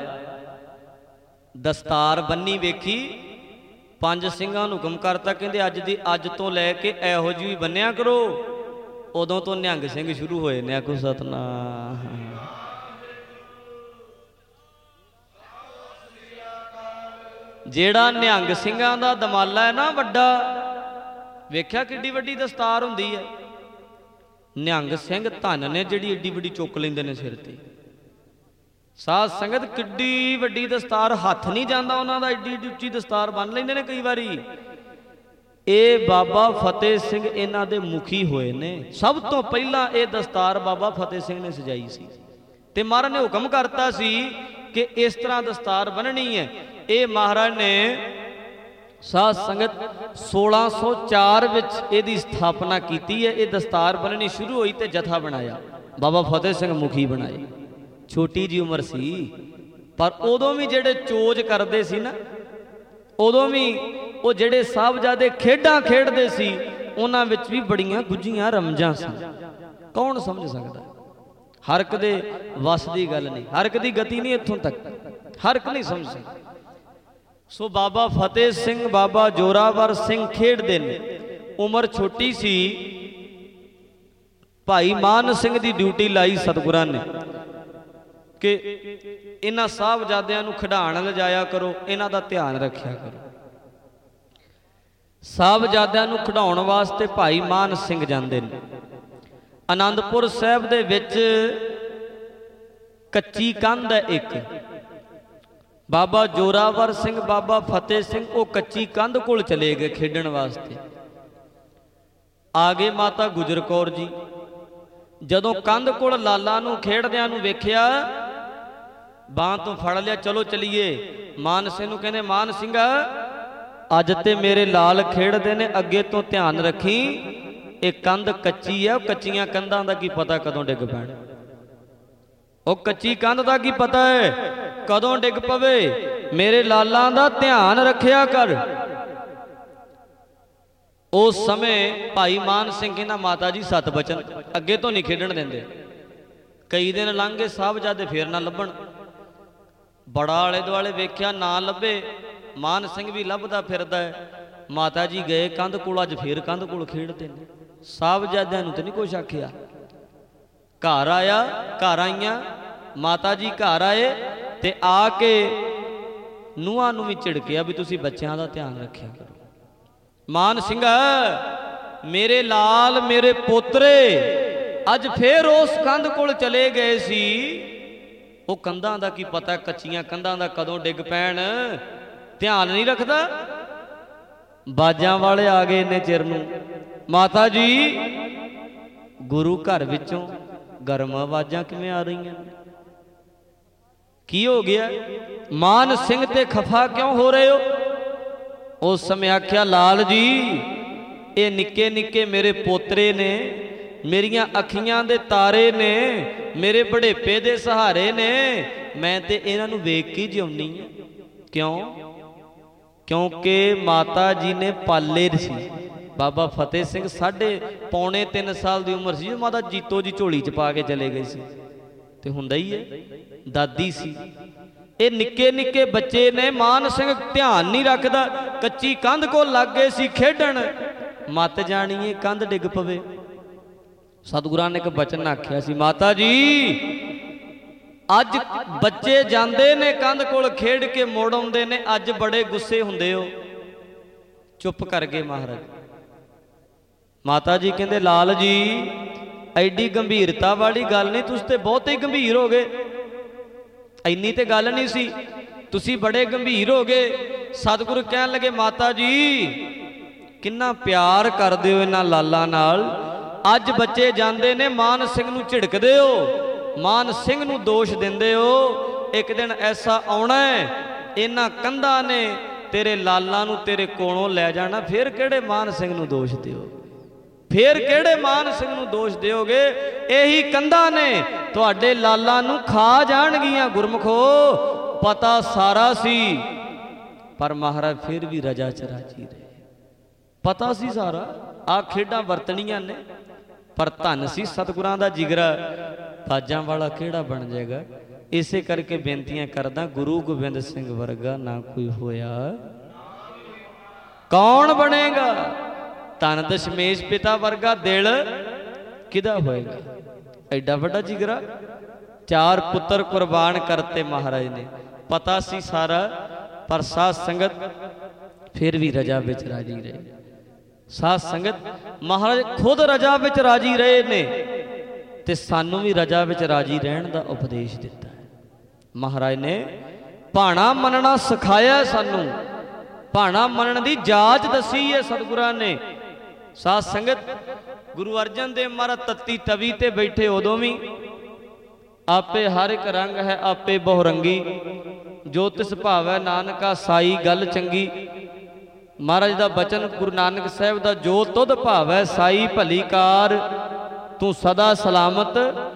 ਦਸਤਾਰ ਬੰਨੀ ਵੇਖੀ, ਪੰਜ ਸਿੰਘਾਂ ਨੂੰ ਹੁਕਮ ਕਰਤਾ, ਕਹਿੰਦੇ ਅੱਜ ਦੀ ਅੱਜ ਤੋਂ ਲੈ ਕੇ ਇਹੋ ਜਿਹੀ ਬੰਨਿਆ ਕਰੋ। ਉਦੋਂ ਤੋਂ ਨਿਹੰਗ ਸਿੰਘ ਸ਼ੁਰੂ ਹੋਏ ਨੇ। ਆਖੋ ਸਤਿਨਾਮ। ਜਿਹੜਾ ਨਿਹੰਗ ਸਿੰਘਾਂ ਦਾ ਦਮਾਲਾ ਹੈ ਨਾ ਵੱਡਾ, ਵੇਖਿਆ ਕਿੱਡੀ ਵੱਡੀ ਦਸਤਾਰ ਹੁੰਦੀ ਹੈ। ਨਿਹੰਗ ਸਿੰਘ ਧਨ ਨੇ ਜਿਹੜੀ ਏਡੀ ਵੱਡੀ ਚੁੱਕ ਲੈਂਦੇ ਨੇ ਸਿਰ ਤੇ। ਸਾਧ ਸੰਗਤ ਕਿੱਡੀ ਵੱਡੀ ਦਸਤਾਰ, ਹੱਥ ਨਹੀਂ ਜਾਂਦਾ ਉਹਨਾਂ ਦਾ, ਏਡੀ ਏਡੀ ਉੱਚੀ ਦਸਤਾਰ ਬੰਨ ਲੈਂਦੇ ਨੇ ਕਈ ਵਾਰੀ। ਇਹ ਬਾਬਾ ਫਤਿਹ ਸਿੰਘ ਇਹਨਾਂ ਦੇ ਮੁਖੀ ਹੋਏ ਨੇ। ਸਭ ਤੋਂ ਪਹਿਲਾਂ ਇਹ ਦਸਤਾਰ ਬਾਬਾ ਫਤਿਹ ਸਿੰਘ ਨੇ ਸਜਾਈ ਸੀ ਤੇ ਮਹਾਰਾਜ ਨੇ ਹੁਕਮ ਕਰਤਾ ਸੀ ਕਿ ਇਸ ਤਰ੍ਹਾਂ ਦਸਤਾਰ ਬੰਨਣੀ ਹੈ। ਇਹ ਮਹਾਰਾਜ ਨੇ ਸਾਧ ਸੰਗਤ ਸੋਲਾਂ ਸੌ ਚਾਰ ਵਿੱਚ ਇਹਦੀ ਸਥਾਪਨਾ ਕੀਤੀ ਹੈ। ਇਹ ਦਸਤਾਰ ਬੰਨਣੀ ਸ਼ੁਰੂ ਹੋਈ ਤੇ ਜਥਾ ਬਣਾਇਆ, ਬਾਬਾ ਫਤਿਹ ਸਿੰਘ ਮੁਖੀ ਬਣਾਏ। ਛੋਟੀ ਜੀ ਉਮਰ ਸੀ, ਪਰ ਉਦੋਂ ਵੀ ਜਿਹੜੇ ਚੋਜ ਕਰਦੇ ਸੀ ਨਾ, ਉਦੋਂ ਵੀ ਉਹ ਜਿਹੜੇ ਸਾਹਿਬਜ਼ਾਦੇ ਖੇਡਾਂ ਖੇਡਦੇ ਸੀ, ਉਹਨਾਂ ਵਿੱਚ ਵੀ ਬੜੀਆਂ ਗੁੱਝੀਆਂ ਰਮਜਾਂ ਸੀ। ਕੌਣ ਸਮਝ ਸਕਦਾ? ਹਰ ਇੱਕ ਦੇ ਵੱਸ ਦੀ ਗੱਲ ਨਹੀਂ, ਹਰ ਇੱਕ ਦੀ ਗਤੀ ਨਹੀਂ ਇੱਥੋਂ ਤੱਕ, ਹਰ ਇੱਕ ਨਹੀਂ ਸਮਝ ਸਕਦਾ। ਸੋ ਬਾਬਾ ਫਤਿਹ ਸਿੰਘ, ਬਾਬਾ ਜੋਰਾਵਰ ਸਿੰਘ ਖੇਡਦੇ ਨੇ। ਉਮਰ ਛੋਟੀ ਸੀ, ਭਾਈ ਮਾਨ ਸਿੰਘ ਦੀ ਡਿਊਟੀ ਲਾਈ ਸਤਿਗੁਰਾਂ ਨੇ ਕਿ ਇਹਨਾਂ ਸਾਹਿਬਜ਼ਾਦਿਆਂ ਨੂੰ ਖਿਡਾਣ ਲਿਜਾਇਆ ਕਰੋ, ਇਹਨਾਂ ਦਾ ਧਿਆਨ ਰੱਖਿਆ ਕਰੋ। ਸਾਹਿਬਜ਼ਾਦਿਆਂ ਨੂੰ ਖਿਡਾਉਣ ਵਾਸਤੇ ਭਾਈ ਮਾਨ ਸਿੰਘ ਜਾਂਦੇ ਨੇ। ਆਨੰਦਪੁਰ ਸਾਹਿਬ ਦੇ ਵਿੱਚ ਕੱਚੀ ਕੰਧ ਹੈ ਇੱਕ। ਬਾਬਾ ਜੋਰਾਵਰ ਸਿੰਘ, ਬਾਬਾ ਫਤਿਹ ਸਿੰਘ ਉਹ ਕੱਚੀ ਕੰਧ ਕੋਲ ਚਲੇ ਗਏ ਖੇਡਣ ਵਾਸਤੇ। ਆ ਗਏ ਮਾਤਾ ਗੁਜਰ ਕੌਰ ਜੀ। ਜਦੋਂ ਕੰਧ ਕੋਲ ਲਾਲਾ ਨੂੰ ਖੇਡਦਿਆਂ ਨੂੰ ਵੇਖਿਆ, ਬਾਂਹ ਤੋਂ ਫੜ ਲਿਆ, ਚਲੋ ਚਲੀਏ। ਮਾਨ ਸਿੰਘ ਨੂੰ ਕਹਿੰਦੇ, ਮਾਨ ਸਿੰਘ ਅੱਜ ਤੇ ਮੇਰੇ ਲਾਲ ਖੇਡਦੇ ਨੇ, ਅੱਗੇ ਤੋਂ ਧਿਆਨ ਰੱਖੀ, ਇਹ ਕੰਧ ਕੱਚੀ ਹੈ, ਕੱਚੀਆਂ ਕੰਧਾਂ ਦਾ ਕੀ ਪਤਾ ਕਦੋਂ ਡਿੱਗ ਪੈਣ। ਉਹ ਕੱਚੀ ਕੰਧ ਦਾ ਕੀ ਪਤਾ ਹੈ ਕਦੋਂ ਡਿੱਗ ਪਵੇ, ਮੇਰੇ ਲਾਲਾਂ ਦਾ ਧਿਆਨ ਰੱਖਿਆ ਕਰ। ਉਸ ਸਮੇਂ ਭਾਈ ਮਾਨ ਸਿੰਘ ਕਹਿੰਦਾ, ਮਾਤਾ ਜੀ ਸਤ ਬਚਨ, ਅੱਗੇ ਤੋਂ ਨਹੀਂ ਖੇਡਣ ਦਿੰਦੇ। ਕਈ ਦਿਨ ਲੰਘ ਗਏ, ਸਾਹਿਬਜ਼ਾਦੇ ਫੇਰ ਨਾ ਲੱਭਣ। ਬੜਾ ਆਲੇ ਦੁਆਲੇ ਵੇਖਿਆ, ਨਾ ਲੱਭੇ। ਮਾਨ ਸਿੰਘ ਵੀ ਲੱਭਦਾ ਫਿਰਦਾ ਹੈ। ਮਾਤਾ ਜੀ ਗਏ ਕੰਧ ਕੋਲ, ਅੱਜ ਫੇਰ ਕੰਧ ਕੋਲ ਖੇਡਦੇ ਨੇ। ਸਾਹਿਬਜ਼ਾਦਿਆਂ ਨੂੰ ਤੇ ਨਹੀਂ ਕੁਛ ਆਖਿਆ। ਘਰ ਆਇਆ, ਘਰ ਆਈਆਂ ਮਾਤਾ ਜੀ, ਘਰ ਆਏ ਤੇ ਆ ਕੇ ਨੂੰਹਾਂ ਨੂੰ ਵੀ ਝਿੜਕਿਆ ਵੀ ਤੁਸੀਂ ਬੱਚਿਆਂ ਦਾ ਧਿਆਨ ਰੱਖਿਆ ਕਰੋ। ਮਾਨ ਸਿੰਘ, ਮੇਰੇ ਲਾਲ, ਮੇਰੇ ਪੋਤਰੇ ਅੱਜ ਫੇਰ ਉਸ ਕੰਧ ਕੋਲ ਚਲੇ ਗਏ ਸੀ। ਉਹ ਕੰਧਾਂ ਦਾ ਕੀ ਪਤਾ, ਕੱਚੀਆਂ ਕੰਧਾਂ ਦਾ ਕਦੋਂ ਡਿੱਗ ਪੈਣ, ਧਿਆਨ ਨਹੀਂ ਰੱਖਦਾ। ਬਾਜਾਂ ਵਾਲੇ ਆ ਗਏ ਇੰਨੇ ਚਿਰ ਨੂੰ। ਮਾਤਾ ਜੀ, ਗੁਰੂ ਘਰ ਵਿੱਚੋਂ ਗਰਮ ਆਵਾਜ਼ਾਂ ਕਿਵੇਂ ਆ ਰਹੀਆਂ ਨੇ? ਕੀ ਹੋ ਗਿਆ? ਮਾਨ ਸਿੰਘ ਤੇ ਖਫਾ ਕਿਉਂ ਹੋ ਰਹੇ ਹੋ? ਉਸ ਸਮੇਂ ਆਖਿਆ, ਲਾਲ ਜੀ ਇਹ ਨਿੱਕੇ ਨਿੱਕੇ ਮੇਰੇ ਪੋਤਰੇ ਨੇ, ਮੇਰੀਆਂ ਅੱਖੀਆਂ ਦੇ ਤਾਰੇ ਨੇ, ਮੇਰੇ ਬੜੇਪੇ ਦੇ ਸਹਾਰੇ ਨੇ, ਮੈਂ ਤੇ ਇਹਨਾਂ ਨੂੰ ਵੇਖ ਕੇ ਜਿਉਣੀ ਆ। ਕਿਉਂ? ਕਿਉਂਕਿ ਮਾਤਾ ਜੀ ਨੇ ਪਾਲੇ ਸੀ। ਬਾਬਾ ਫਤਿਹ ਸਿੰਘ ਸਾਢੇ ਪੌਣੇ ਤਿੰਨ ਸਾਲ ਦੀ ਉਮਰ ਸੀ, ਮਾਤਾ ਜੀਤੋ ਜੀ ਝੋਲੀ ਚ ਪਾ ਕੇ ਚਲੇ ਗਏ ਸੀ, ਤੇ ਹੁੰਦਾ ਹੀ ਹੈ, ਦਾਦੀ ਸੀ। ਇਹ ਨਿੱਕੇ ਨਿੱਕੇ ਬੱਚੇ ਨੇ। ਮਾਨ ਸਿੰਘ ਧਿਆਨ ਨਹੀਂ ਰੱਖਦਾ, ਕੱਚੀ ਕੰਧ ਕੋਲ ਲੱਗ ਗਏ ਸੀ ਖੇਡਣ। ਮੱਤ ਜਾਣੀਏ ਕੰਧ ਡਿੱਗ ਪਵੇ। ਸਤਿਗੁਰਾਂ ਨੇ ਇੱਕ ਬਚਨ ਆਖਿਆ ਸੀ, ਮਾਤਾ ਜੀ ਅੱਜ ਬੱਚੇ ਜਾਂਦੇ ਨੇ ਕੰਧ ਕੋਲ ਖੇਡ ਕੇ ਮੁੜ ਆਉਂਦੇ ਨੇ, ਅੱਜ ਬੜੇ ਗੁੱਸੇ ਹੁੰਦੇ ਹੋ। ਚੁੱਪ ਕਰ ਗਏ ਮਹਾਰਾਜ। ਮਾਤਾ ਜੀ ਕਹਿੰਦੇ, ਲਾਲ ਜੀ ਐਡੀ ਗੰਭੀਰਤਾ ਵਾਲੀ ਗੱਲ ਨਹੀਂ, ਤੁਸੀਂ ਤੇ ਬਹੁਤੇ ਗੰਭੀਰ ਹੋ ਗਏ। ਇੰਨੀ ਤੇ ਗੱਲ ਨਹੀਂ ਸੀ, ਤੁਸੀਂ ਬੜੇ ਗੰਭੀਰ ਹੋ ਗਏ। ਸਤਿਗੁਰੂ ਕਹਿਣ ਲੱਗੇ, ਮਾਤਾ ਜੀ ਕਿੰਨਾ ਪਿਆਰ ਕਰਦੇ ਹੋ ਇਹਨਾਂ ਲਾਲਾਂ ਨਾਲ। ਅੱਜ ਬੱਚੇ ਜਾਂਦੇ ਨੇ, ਮਾਨ ਸਿੰਘ ਨੂੰ ਝਿੜਕਦੇ ਹੋ, ਮਾਨ ਸਿੰਘ ਨੂੰ ਦੋਸ਼ ਦਿੰਦੇ ਹੋ। ਇੱਕ ਦਿਨ ਐਸਾ ਆਉਣਾ ਹੈ, ਇਹਨਾਂ ਕੰਧਾਂ ਨੇ ਤੇਰੇ ਲਾਲਾਂ ਨੂੰ ਤੇਰੇ ਕੋਲੋਂ ਲੈ ਜਾਣਾ। ਫਿਰ ਕਿਹੜੇ ਮਾਨ ਸਿੰਘ ਨੂੰ ਦੋਸ਼ ਦਿਓ, ਫਿਰ ਕਿਹੜੇ ਮਾਨ ਸਿੰਘ ਨੂੰ ਦੋਸ਼ ਦਿਓਗੇ? ਇਹੀ ਕੰਧਾਂ ਨੇ ਤੁਹਾਡੇ ਲਾਲਾਂ ਨੂੰ ਖਾ ਜਾਣਗੀਆਂ। ਗੁਰਮਖੋ ਪਤਾ ਸਾਰਾ ਸੀ, ਪਰ ਮਹਾਰਾਜ ਫਿਰ ਵੀ ਰਜਾ ਚ ਰਾਜੀ ਰਹੇ। ਪਤਾ ਸੀ ਸਾਰਾ, ਆ ਖੇਡਾਂ ਵਰਤਣੀਆਂ ਨੇ, ਪਰ ਧੰਨ ਸੀ ਸਤਿਗੁਰਾਂ ਦਾ ਜਿਗਰਾ। ਬਾਜਾਂ ਵਾਲਾ ਕਿਹੜਾ ਬਣ ਜਾਏਗਾ। ਇਸੇ ਕਰਕੇ ਬੇਨਤੀਆਂ ਕਰਦਾ, ਗੁਰੂ ਗੋਬਿੰਦ ਸਿੰਘ ਵਰਗਾ ਨਾ ਕੋਈ ਹੋਇਆ, ਕੌਣ ਬਣੇਗਾ? ਧੰਨ ਦਸ਼ਮੇਸ਼ ਪਿਤਾ ਵਰਗਾ ਦਿਲ ਕਿਹਦਾ ਹੋਏਗਾ? ਐਡਾ ਵੱਡਾ ਜਿਗਰਾ। ਚਾਰ ਪੁੱਤਰ ਕੁਰਬਾਨ ਕਰਤੇ ਮਹਾਰਾਜ ਨੇ। ਪਤਾ ਸੀ ਸਾਰਾ, ਪਰ ਸਾਧ ਸੰਗਤ ਫਿਰ ਵੀ ਰਜਾ ਵਿੱਚ ਰਾਜੀ ਰਹੇ। ਸਾਧ ਸੰਗਤ ਮਹਾਰਾਜ ਖੁਦ ਰਜਾ ਵਿੱਚ ਰਾਜੀ ਰਹੇ ਨੇ, ਤੇ ਸਾਨੂੰ ਵੀ ਰਜਾ ਵਿੱਚ ਰਾਜੀ ਰਹਿਣ ਦਾ ਉਪਦੇਸ਼ ਦਿੱਤਾ ਹੈ। ਮਹਾਰਾਜ ਨੇ ਭਾਣਾ ਮੰਨਣਾ ਸਿਖਾਇਆ ਸਾਨੂੰ। ਭਾਣਾ ਮੰਨਣ ਦੀ ਜਾਚ ਦਸੀ ਹੈ ਸਤਿਗੁਰਾਂ ਨੇ। ਸਾਧ ਸੰਗਤ, ਗੁਰੂ ਅਰਜਨ ਦੇਵ ਮਹਾਰਾਜ ਤੱਤੀ ਤਵੀ ਤੇ ਬੈਠੇ ਉਦੋਂ ਵੀ ਆਪੇ ਹਰ ਇੱਕ ਰੰਗ ਹੈ ਆਪੇ ਬਹੁਰੰਗੀ, ਜੋ ਤਿਸ ਭਾਵੈ ਨਾਨਕਾ ਸਾਈ ਗੱਲ ਚੰਗੀ। ਮਹਾਰਾਜ ਦਾ ਬਚਨ ਗੁਰੂ ਨਾਨਕ ਸਾਹਿਬ ਦਾ, ਜੋ ਤੁਧ ਭਾਵੈ ਸਾਈ ਭਲੀ ਕਾਰ, ਤੂੰ ਸਦਾ ਸਲਾਮਤ।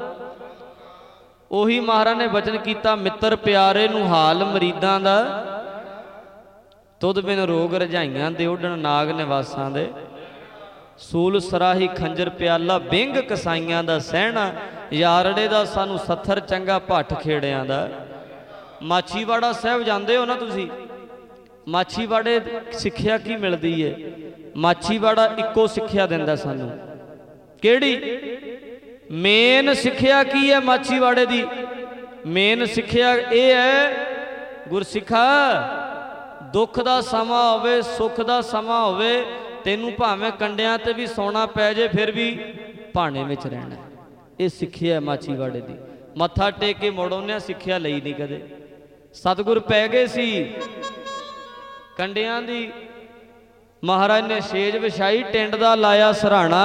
ਉਹੀ ਮਹਾਰਾਜ ਨੇ ਬਚਨ ਕੀਤਾ, ਮਿੱਤਰ ਪਿਆਰੇ ਨੂੰ ਹਾਲ ਮਰੀਦਾਂ ਦਾ, ਤੁਧ ਬਿਨ ਰੋਗ ਰਜਾਈਆਂ ਦੇ ਉੱਡਣ ਨਾਗ ਨਿਵਾਸਾਂ ਦੇ। ਸੂਲ ਸਰਾਹੀ ਖੰਜਰ ਪਿਆਲਾ ਬਿੰਗ ਕਸਾਈਆਂ ਦਾ ਸਹਿਣਾ, ਯਾਰੜੇ ਦਾ ਸਾਨੂੰ ਸੱਥਰ ਚੰਗਾ ਭੱਠ ਖੇੜਿਆਂ ਦਾ। ਮਾਛੀਵਾੜਾ ਸਾਹਿਬ ਜਾਂਦੇ ਹੋ ਨਾ ਤੁਸੀਂ, ਮਾਛੀਵਾੜੇ ਸਿੱਖਿਆ ਕੀ ਮਿਲਦੀ ਹੈ? ਮਾਛੀਵਾੜਾ ਇੱਕੋ ਸਿੱਖਿਆ ਦਿੰਦਾ ਸਾਨੂੰ। ਕਿਹੜੀ ਮੇਨ ਸਿੱਖਿਆ ਕੀ ਹੈ ਮਾਛੀਵਾੜੇ ਦੀ? ਮੇਨ ਸਿੱਖਿਆ ਇਹ ਹੈ, ਗੁਰਸਿੱਖਾ ਦੁੱਖ ਦਾ ਸਮਾਂ ਹੋਵੇ ਸੁੱਖ ਦਾ ਸਮਾਂ ਹੋਵੇ, ਤੈਨੂੰ ਭਾਵੇਂ ਕੰਡਿਆਂ ਤੇ ਵੀ ਸੌਣਾ ਪੈ ਜੇ ਫਿਰ ਵੀ ਭਾਣੇ ਵਿੱਚ ਰਹਿਣਾ। ਇਹ ਸਿੱਖਿਆ ਮਾਛੀਵਾੜੇ ਦੀ। ਮੱਥਾ ਟੇਕ ਕੇ ਮੁੜ ਆਉਂਦੇ, ਸਿੱਖਿਆ ਲਈ ਨਹੀਂ ਕਦੇ। ਸਤਿਗੁਰ ਪੈ ਗਏ ਸੀ ਕੰਡਿਆਂ ਦੀ, ਮਹਾਰਾਜ ਨੇ ਸੇਜ ਵਿਛਾਈ, ਟਿੰਡ ਦਾ ਲਾਇਆ ਸਰਾਣਾ,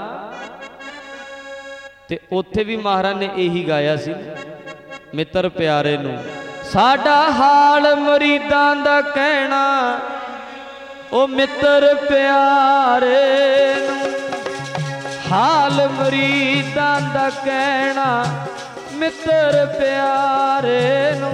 ਤੇ ਉੱਥੇ ਵੀ ਮਹਾਰਾਜ ਨੇ ਇਹੀ ਗਾਇਆ ਸੀ, ਮਿੱਤਰ ਪਿਆਰੇ ਨੂੰ ਸਾਡਾ ਹਾਲ ਮਰੀਦਾਂ ਦਾ ਕਹਿਣਾ, ਉਹ ਮਿੱਤਰ ਪਿਆਰੇ ਨੂੰ ਹਾਲ ਮਰੀਦਾਂ ਦਾ ਕਹਿਣਾ, ਮਿੱਤਰ ਪਿਆਰੇ ਨੂੰ।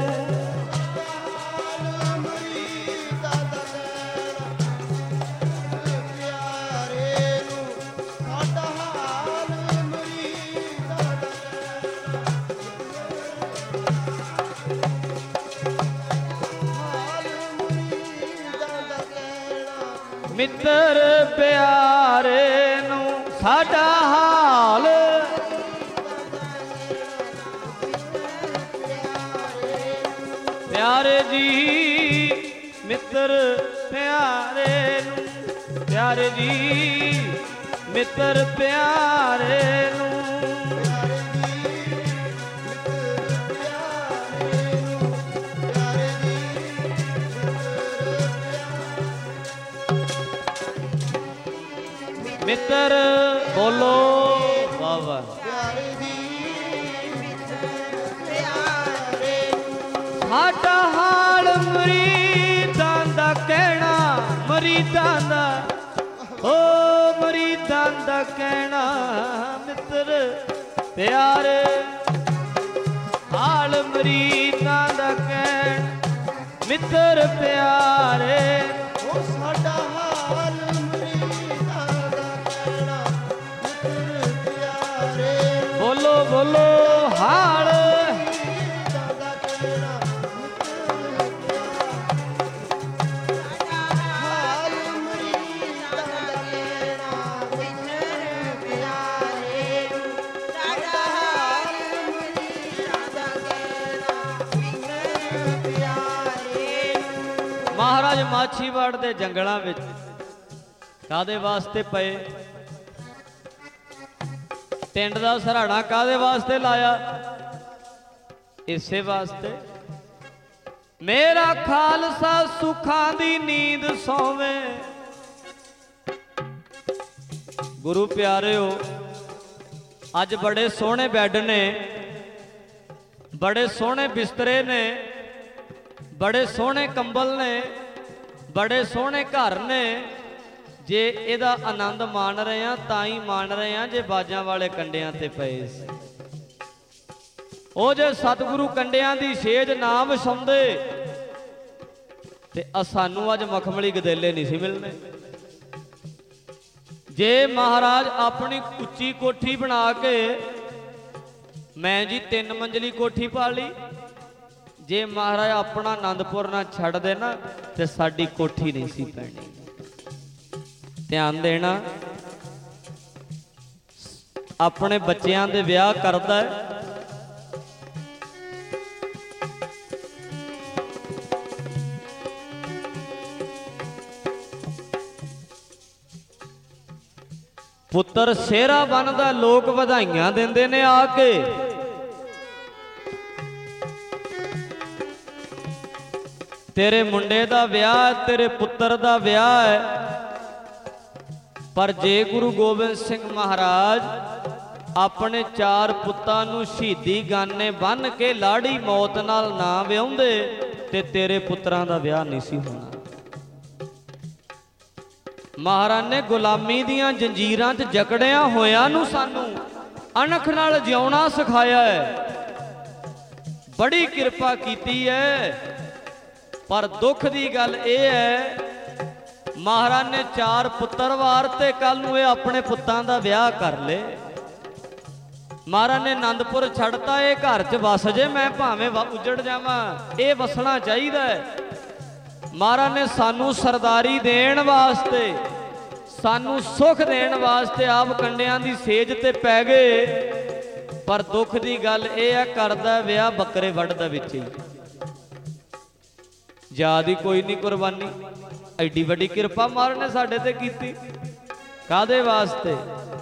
ਮਿੱਤਰ ਪਿਆਰੇ ਨੂੰ ਸਾਡਾ ਹਾਲ, ਪਿਆਰੇ ਜੀ ਮਿੱਤਰ ਪਿਆਰੇ ਨੂੰ, ਪਿਆਰੇ ਜੀ ਮਿੱਤਰ ਪਿਆਰੇ ਨੂੰ। ਮਿੱਤਰ ਬੋਲੋ ਵਾਹ ਵਾਹ। ਸਾਡਾ ਹਾਲ ਮਰੀਦਾਂ ਦਾ ਕਹਿਣਾ, ਮਰੀਦਾਂ ਦਾ ਓ ਮਰੀਦਾਂ ਦਾ ਕਹਿਣਾ, ਮਿੱਤਰ ਪਿਆਰੇ ਹਾਲ ਮਰੀਦਾਂ ਦਾ ਕਹਿਣਾ, ਮਿੱਤਰ ਪਿਆਰੇ। ਓ ਸਾਡਾ ਹਾਲ ਬੋਲੋ ਬੋਲੋ ਹਾਲ। ਮਹਾਰਾਜ ਮਾਛੀਵਾੜ ਦੇ ਜੰਗਲਾਂ ਵਿੱਚ ਕਾਦੇ ਵਾਸਤੇ ਪਏ? ਟਿੰਡ ਦਾ ਸਰਾਣਾ ਕਾਦੇ ਵਾਸਤੇ ਲਾਇਆ? ਇਸੇ ਵਾਸਤੇ ਮੇਰਾ ਖਾਲਸਾ ਸੁੱਖਾਂ ਦੀ ਨੀਂਦ ਸੋਵੇ। ਗੁਰੂ ਪਿਆਰਿਓ, ਅੱਜ ਬੜੇ ਸੋਹਣੇ ਬੈੱਡ ਨੇ, ਬੜੇ ਸੋਹਣੇ ਬਿਸਤਰੇ ਨੇ, ਬੜੇ ਸੋਹਣੇ ਕੰਬਲ ਨੇ, ਬੜੇ ਸੋਹਣੇ ਘਰ ਨੇ। ਜੇ ਇਹਦਾ ਆਨੰਦ ਮਾਣ ਰਹੇ ਆ ਤਾਂ ਹੀ ਮਾਣ ਰਹੇ ਆ ਜੇ ਬਾਜਾਂ ਵਾਲੇ ਕੰਡਿਆਂ ਤੇ ਪਏ ਸੀ। ਉਹ ਜੇ ਸਤਿਗੁਰੂ ਕੰਡਿਆਂ ਦੀ ਸੇਜ ਨਾ ਵਿਛਾਉਂਦੇ ਤੇ ਸਾਨੂੰ ਅੱਜ ਮਖਮਲੀ ਗਦੇਲੇ ਨਹੀਂ ਸੀ ਮਿਲਣੇ। ਜੇ ਮਹਾਰਾਜ ਆਪਣੀ ਉੱਚੀ ਕੋਠੀ ਬਣਾ ਕੇ, ਮੈਂ ਜੀ ਤਿੰਨ ਮੰਜ਼ਲੀ ਕੋਠੀ ਪਾ ਲਈ, ਜੇ ਮਹਾਰਾਜ ਆਪਣਾ ਆਨੰਦਪੁਰ ਨਾ ਛੱਡ ਦੇ ਨਾ ਤੇ ਸਾਡੀ ਕੋਠੀ ਨਹੀਂ ਸੀ ਪੈਣੀ। ਧਿਆਨ ਦੇਣਾ, ਆਪਣੇ ਬੱਚਿਆਂ ਦੇ ਵਿਆਹ ਕਰਦਾ ਪੁੱਤਰ ਸਿਹਰਾ ਬਣਦਾ, ਲੋਕ ਵਧਾਈਆਂ ਦਿੰਦੇ ਨੇ ਆ ਕੇ। तेरे मुंडे दा विआह, तेरे पुत्र दा विआह है। पर जे गुरु गोबिंद सिंह महाराज अपने चार पुत्तां नूं शहीदी गाने बन के लाड़ी मौत नाल ना विआहुंदे ते तेरे पुत्रां दा विआह नहीं सी होना। महाराज ने गुलामी दियां जंजीरां च जकड़िया होया नूं सानू अणख नाल जिउणा सिखाया है। बड़ी किरपा कीती है। पर दुख दी गल यह है महाराज ने चार पुत्र वार ते कल नूं अपने पुत्तां दा विआह कर ले। महाराज ने आनंदपुर छड़ता ये घर च वस जे, मैं भावें उजड़ जावां, ये वसना चाहिए। महाराज ने सानू सरदारी देण वास्ते, सानू सुख देण वास्ते आप कंडियां दी सेज ते पै गए। पर दुख दी गल यह है करदा विआह बकरे वढ़दा विच ही। याद ही कोई नहीं कुर्बानी। एडी वड्डी किरपा महाराज ने साडे ते कीती। कादे वास्ते?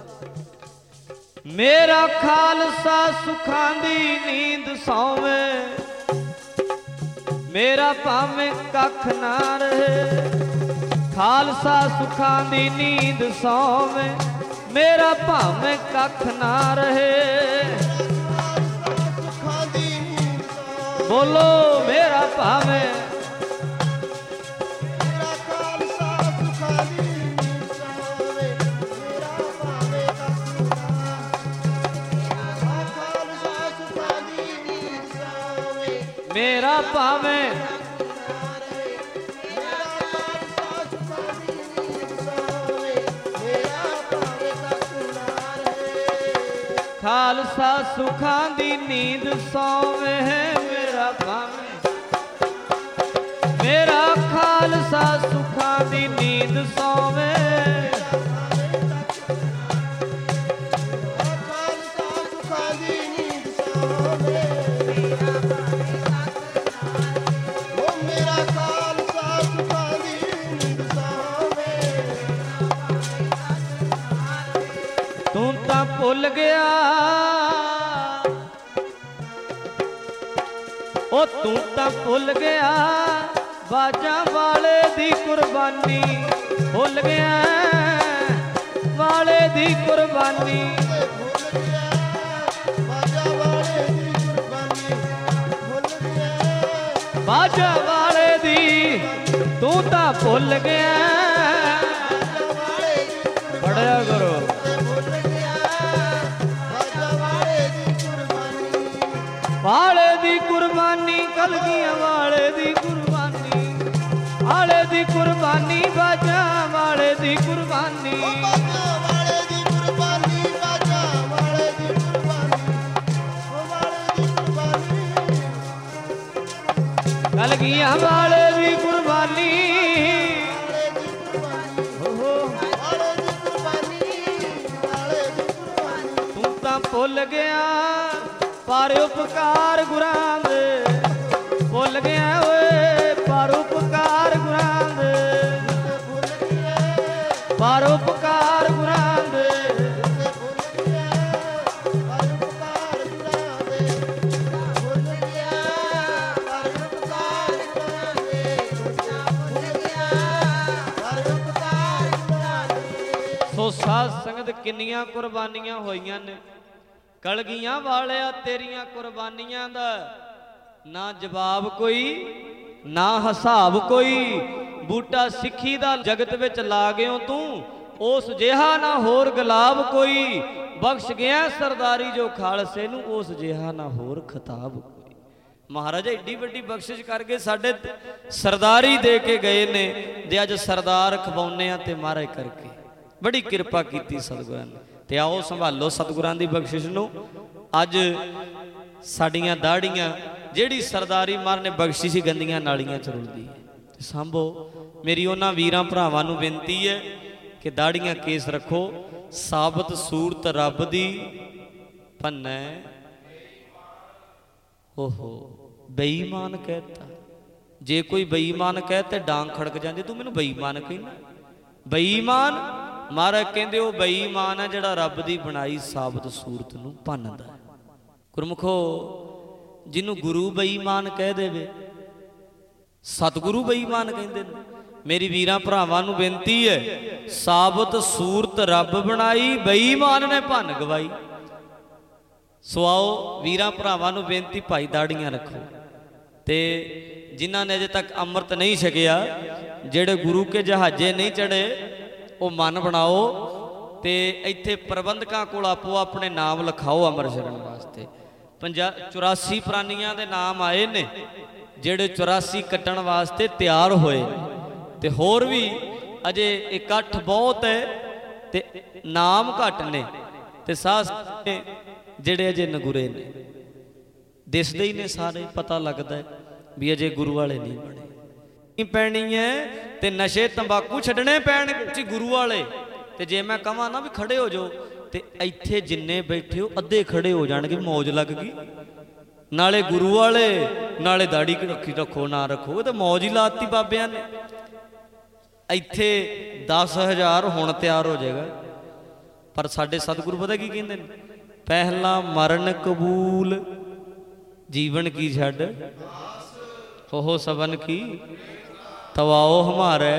मेरा खालसा सुखां दी नींद सौवे, मेरा भावें कख ना रहे। खालसा सुखां दी नींद सौवे, मेरा भावें कख ना रहे। बोलो मेरा भावें, मेरा भावें खालसा सुखां दी नींद सौवे है। मेरा भावें, मेरा खालसा सुखां दी नींद सौवे। भुल गया ओ तू तां भुल गया बाजा वाले दी कुर्बानी। भुल गया वाले दी कुर्बानी। बाजा वाले दी तू तां भुल गया। पढ़िया करो। वाले दी कुर्बानी कलगियां वाले दी कुर्बानी, वाले दी कुर्बानी बाजा वाले दी कुर्बानी। कलगियां वाले दी कुर्बानी। तू तां भुल गया पर उपकार गुरां दे। भुल गया ओए पर उपकार गुरां दे। पर उपकार गुरां दे। सो साध संगत किन्नियां कुर्बानियां होईयां ने। कलगियां वालिया तेरियां कुर्बानियां दा ना जवाब कोई ना हिसाब कोई। बूटा सिੱਖੀ ਦਾ जगत विच ला गयो तू, उस जिहा ना होर गुलाब कोई। बख्श गया सरदारी जो खालसे नू, उस जिहा ना होर खिताब कोई। महाराज एडी वड्डी बख्शिश करके साडे सरदारी दे के गए ने, जे अज सरदार खवाउने आ ते महाराज करके बड़ी किरपा कीती सतगुरां ने। ते आओ संभालो सतगुरां दी बख्शिश नूं। अज साडियां दाड़ियां जिहड़ी सरदारी मार ने बख्शी सी गंदियां नालियां च रुलदी है। सांभो मेरी उन्हां वीरां भरावां नूं बेनती है कि दाड़ियां केस रखो। साबत सूरत रब दी भन्नै। ओहो बेईमान कहता। जे कोई बेईमान कहे ते डांग खड़क जाती, तू मैनूं बेईमान कहना। बेईमान महाराज कहते वो बेईमान है जिहड़ा रब की बनाई साबत सूरत नूं भन्नदा। गुरमुखो जिन्हों गुरु बेईमान कह देवे सतगुरु बेईमान कहते हैं। मेरी वीरां भरावां नूं बेनती है, साबत सूरत रब बनाई, बेईमान ने भन गवाई। सो आओ वीरां भरावां नूं बेनती, भाई दाड़ियां रखो, ते जिन्हां ने अजे तक अमृत नहीं छकिया, जेड़े गुरु के जहाजे नहीं चढ़े, वो मन बनाओ ते इत्थे प्रबंधकां कोल आपो अपने नाम लिखाओ अमर छकण वास्ते। पंजा चौरासी प्राणियां दे नाम आए ने जेड़े चौरासी कट्टण वास्ते तैयार होए, ते होर भी अजे इकट्ठ बहुत है ते नाम घट ने, ते सास जेड़े अजे नगुरे ने, दिसदे ही ने सारे, पता लगता है भी अजे गुरु वाले नहीं बने। पैनी है ते नशे तंबाकू छड्डने पैणगे गुरु वाले। ते जे मैं कहां ना भी खड़े हो जाओ, ते इत्थे जिन्ने बैठे हो अद्धे खड़े हो जाणगे, मौज लग गई। नाले गुरु वाले नाले दाड़ी रखी रखो ना रखो, तो मौज ही लाती बाबिया ने। इत्थे दस हज़ार हुण तैयार हो जाएगा, पर साडे सतगुरु पता की कहंदे ने, पहला मरण कबूल जीवन की छड्ड, हो सबन की तवाओ हमारे।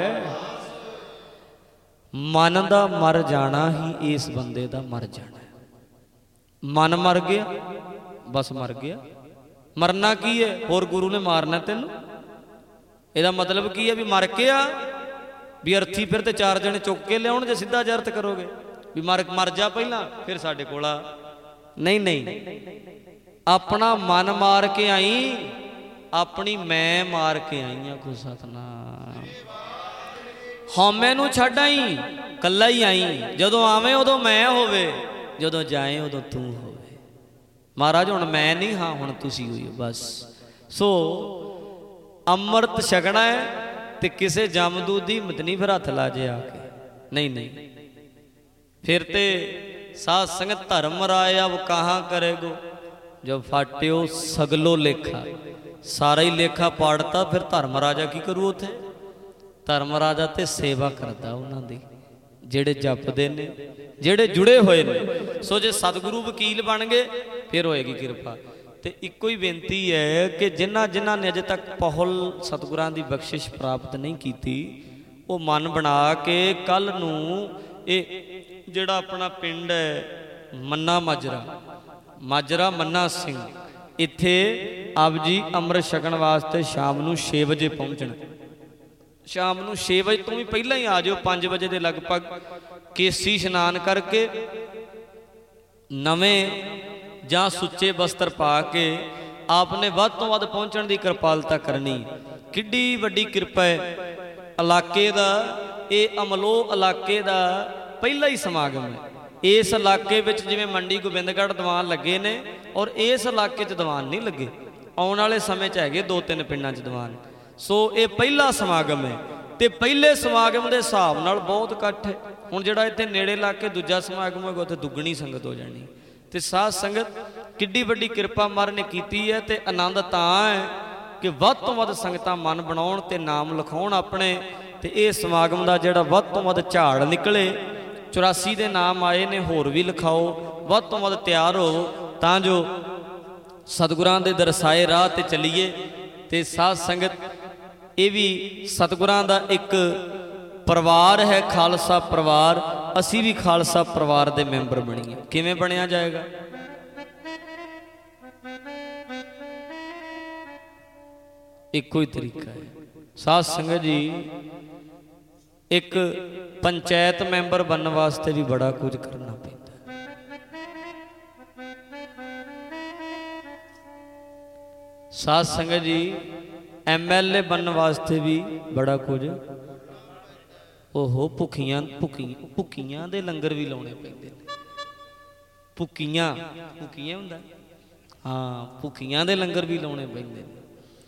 मन दा मर जाना ही इस बंदे दा मर जाना। मन मर गया बस मर गया, मरना की है, और गुरु ने मारना तेन। ਇਹਦਾ मतलब की है भी मर के आ भी अर्थी फिर तो चार जने चुक के लिया जो सीधा जर्थ करोगे भी मर मर जा पहला फिर साढ़े कोल नहीं नहीं। अपना मन मार के आई, अपनी मैं मार के आई हाँ। को सतनाम हौमे नूं छड्ड आई, कल्ला ही आई। जदों आवे उदों मैं होवे, जदों जाए उदों तू होवे। महाराज हुण मैं नहीं हाँ, हुण तुसी होई हो बस। सो अमृत छकना है ते किसे जमदूत दी हिम्मत नहीं फिर हथ ला जे आके, नहीं नहीं। फिर ते साध संगत धर्म राय अब कहाँ करेगो, जब फाट्यो सगलो लेखा, सारा ही लेखा पाड़ता, फिर धर्म राजा की करू उथे। धर्म राजा ते सेवा करता उन्हां दी जेड़े जपदे ने, जेड़े जुड़े हुए ने। सो जे सतगुरु वकील बन गए फिर होएगी किरपा। ते इक्को ही बेनती है कि जिन्हां जिन्हां ने अजे तक पहुल सतगुरां दी बख्शिश प्राप्त नहीं कीती, वो मन बना के कल नूं ये जिहड़ा अपना पिंड है मन्ना माजरा, माजरा मन्ना सिंह, इत्थे आप जी अमृत छकण वास्ते शाम नूं छे बजे पहुंचना। शाम नूं छे बजे तो भी पहला ही आ जाओ, पाँच बजे के लगभग केसी इशनान करके नवें ਜਾਂ ਸੁੱਚੇ ਬਸਤਰ ਪਾ ਕੇ आपने ਵੱਧ ਤੋਂ ਵੱਧ ਪਹੁੰਚਣ ਦੀ ਕਿਰਪਾਲਤਾ ਕਰਨੀ। ਕਿੱਡੀ ਵੱਡੀ ਕਿਰਪਾ ਹੈ ਇਲਾਕੇ ਦਾ, ਇਹ ਅਮਲੋ ਇਲਾਕੇ ਦਾ ਪਹਿਲਾ ਹੀ ਸਮਾਗਮ ਹੈ। ਇਸ ਇਲਾਕੇ ਵਿੱਚ ਜਿਵੇਂ ਮੰਡੀ ਗੋਬਿੰਦਗੜ੍ਹ ਦੀਵਾਨ ਲੱਗੇ ਨੇ, ਔਰ ਇਸ ਇਲਾਕੇ 'ਚ ਦੀਵਾਨ ਨਹੀਂ ਲੱਗੇ, ਆਉਣ ਵਾਲੇ ਸਮੇਂ 'ਚ ਹੈਗੇ ਦੋ ਤਿੰਨ ਪਿੰਡਾਂ 'ਚ ਦੀਵਾਨ। ਸੋ ਇਹ ਪਹਿਲਾ ਸਮਾਗਮ ਹੈ ਤੇ ਪਹਿਲੇ ਸਮਾਗਮ ਦੇ ਹਿਸਾਬ ਨਾਲ ਬਹੁਤ ਇਕੱਠ ਹੈ। ਹੁਣ ਜਿਹੜਾ ਇੱਥੇ ਨੇੜੇ ਲਾ ਕੇ ਦੂਜਾ ਸਮਾਗਮ ਹੋਏਗਾ ਉੱਥੇ ਦੁੱਗਣੀ ਸੰਗਤ ਹੋ ਜਾਣੀ। ਤੇ ਸਾਧ ਸੰਗਤ ਕਿੱਡੀ ਵੱਡੀ ਕਿਰਪਾ ਮਹਾਰਾਜ ਨੇ ਕੀਤੀ ਹੈ, ਤੇ ਆਨੰਦ ਤਾਂ ਹੈ ਕਿ ਵੱਧ ਤੋਂ ਵੱਧ ਸੰਗਤਾਂ ਮਨ ਬਣਾਉਣ ਤੇ ਨਾਮ ਲਿਖਾਉਣ ਆਪਣੇ, ਤੇ ਇਹ ਸਮਾਗਮ ਦਾ ਜਿਹੜਾ ਵੱਧ ਤੋਂ ਵੱਧ ਝਾੜ ਨਿਕਲੇ। ਚੁਰਾਸੀ ਦੇ ਨਾਮ ਆਏ ਨੇ, ਹੋਰ ਵੀ ਲਿਖਾਓ, ਵੱਧ ਤੋਂ ਵੱਧ ਤਿਆਰ ਹੋਵੋ ਤਾਂ ਜੋ ਸਤਿਗੁਰਾਂ ਦੇ ਦਰਸਾਏ ਰਾਹ ਤੇ ਚੱਲੀਏ। ਤੇ ਸਾਧ ਸੰਗਤ ਇਹ ਵੀ ਸਤਿਗੁਰਾਂ ਦਾ ਇੱਕ ਪਰਿਵਾਰ ਹੈ, ਖਾਲਸਾ ਪਰਿਵਾਰ। ਅਸੀਂ ਵੀ ਖਾਲਸਾ ਪਰਿਵਾਰ ਦੇ ਮੈਂਬਰ ਬਣੀਏ। ਕਿਵੇਂ ਬਣਿਆ ਜਾਏਗਾ? ਇੱਕੋ ਹੀ ਤਰੀਕਾ ਹੈ ਸਾਧ ਸੰਗਤ ਜੀ। ਇੱਕ ਪੰਚਾਇਤ ਮੈਂਬਰ ਬਣਨ ਵਾਸਤੇ ਵੀ ਬੜਾ ਕੁਝ ਕਰਨਾ ਪੈਂਦਾ। ਸਾਧ ਸੰਗਤ ਜੀ ਐਮ ਐਲ ਏ ਬਣਨ ਵਾਸਤੇ ਵੀ ਬੜਾ ਕੁਝ। ओहो भुखियां भुखियां भुखियां दे लंगर भी लाने पैंदे ने। भुखियां भुखियां हुंदा हाँ, भुखियां दे लंगर भी लाने पैंदे ने।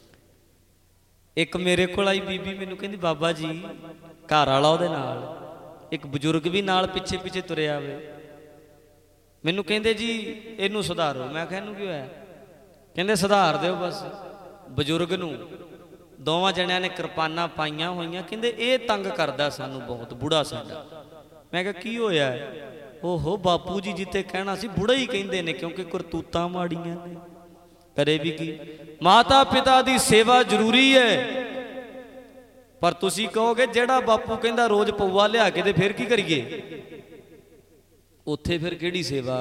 एक मेरे कोल आई बीबी, मैनूं कहंदी बाबा जी घर वाला उहदे नाल, एक बजुर्ग भी नाल पिछे पिछे तुरिया आवे। मैनूं कहंदे जी इहनूं सुधारो। मैं कहा इहनूं की होया? कहंदे सुधार दिओ बस। बजुर्ग नूं दोवां जणियां ने किरपानां पाईयां होईयां, कहंदे ये तंग करदा सानूं बहुत, बुढ़ा साडा। मैं कहा की होया? ओहो बापू जी जिते कहना सी बुढ़ा ही कहंदे ने, क्योंकि करतूतां माड़ियां ने। करे भी की? माता पिता दी सेवा जरूरी है, पर तुसी कहोगे जेड़ा बापू कहंदा रोज पौआ लिया के ते फिर की करिए, उत्थे फिर किहड़ी सेवा।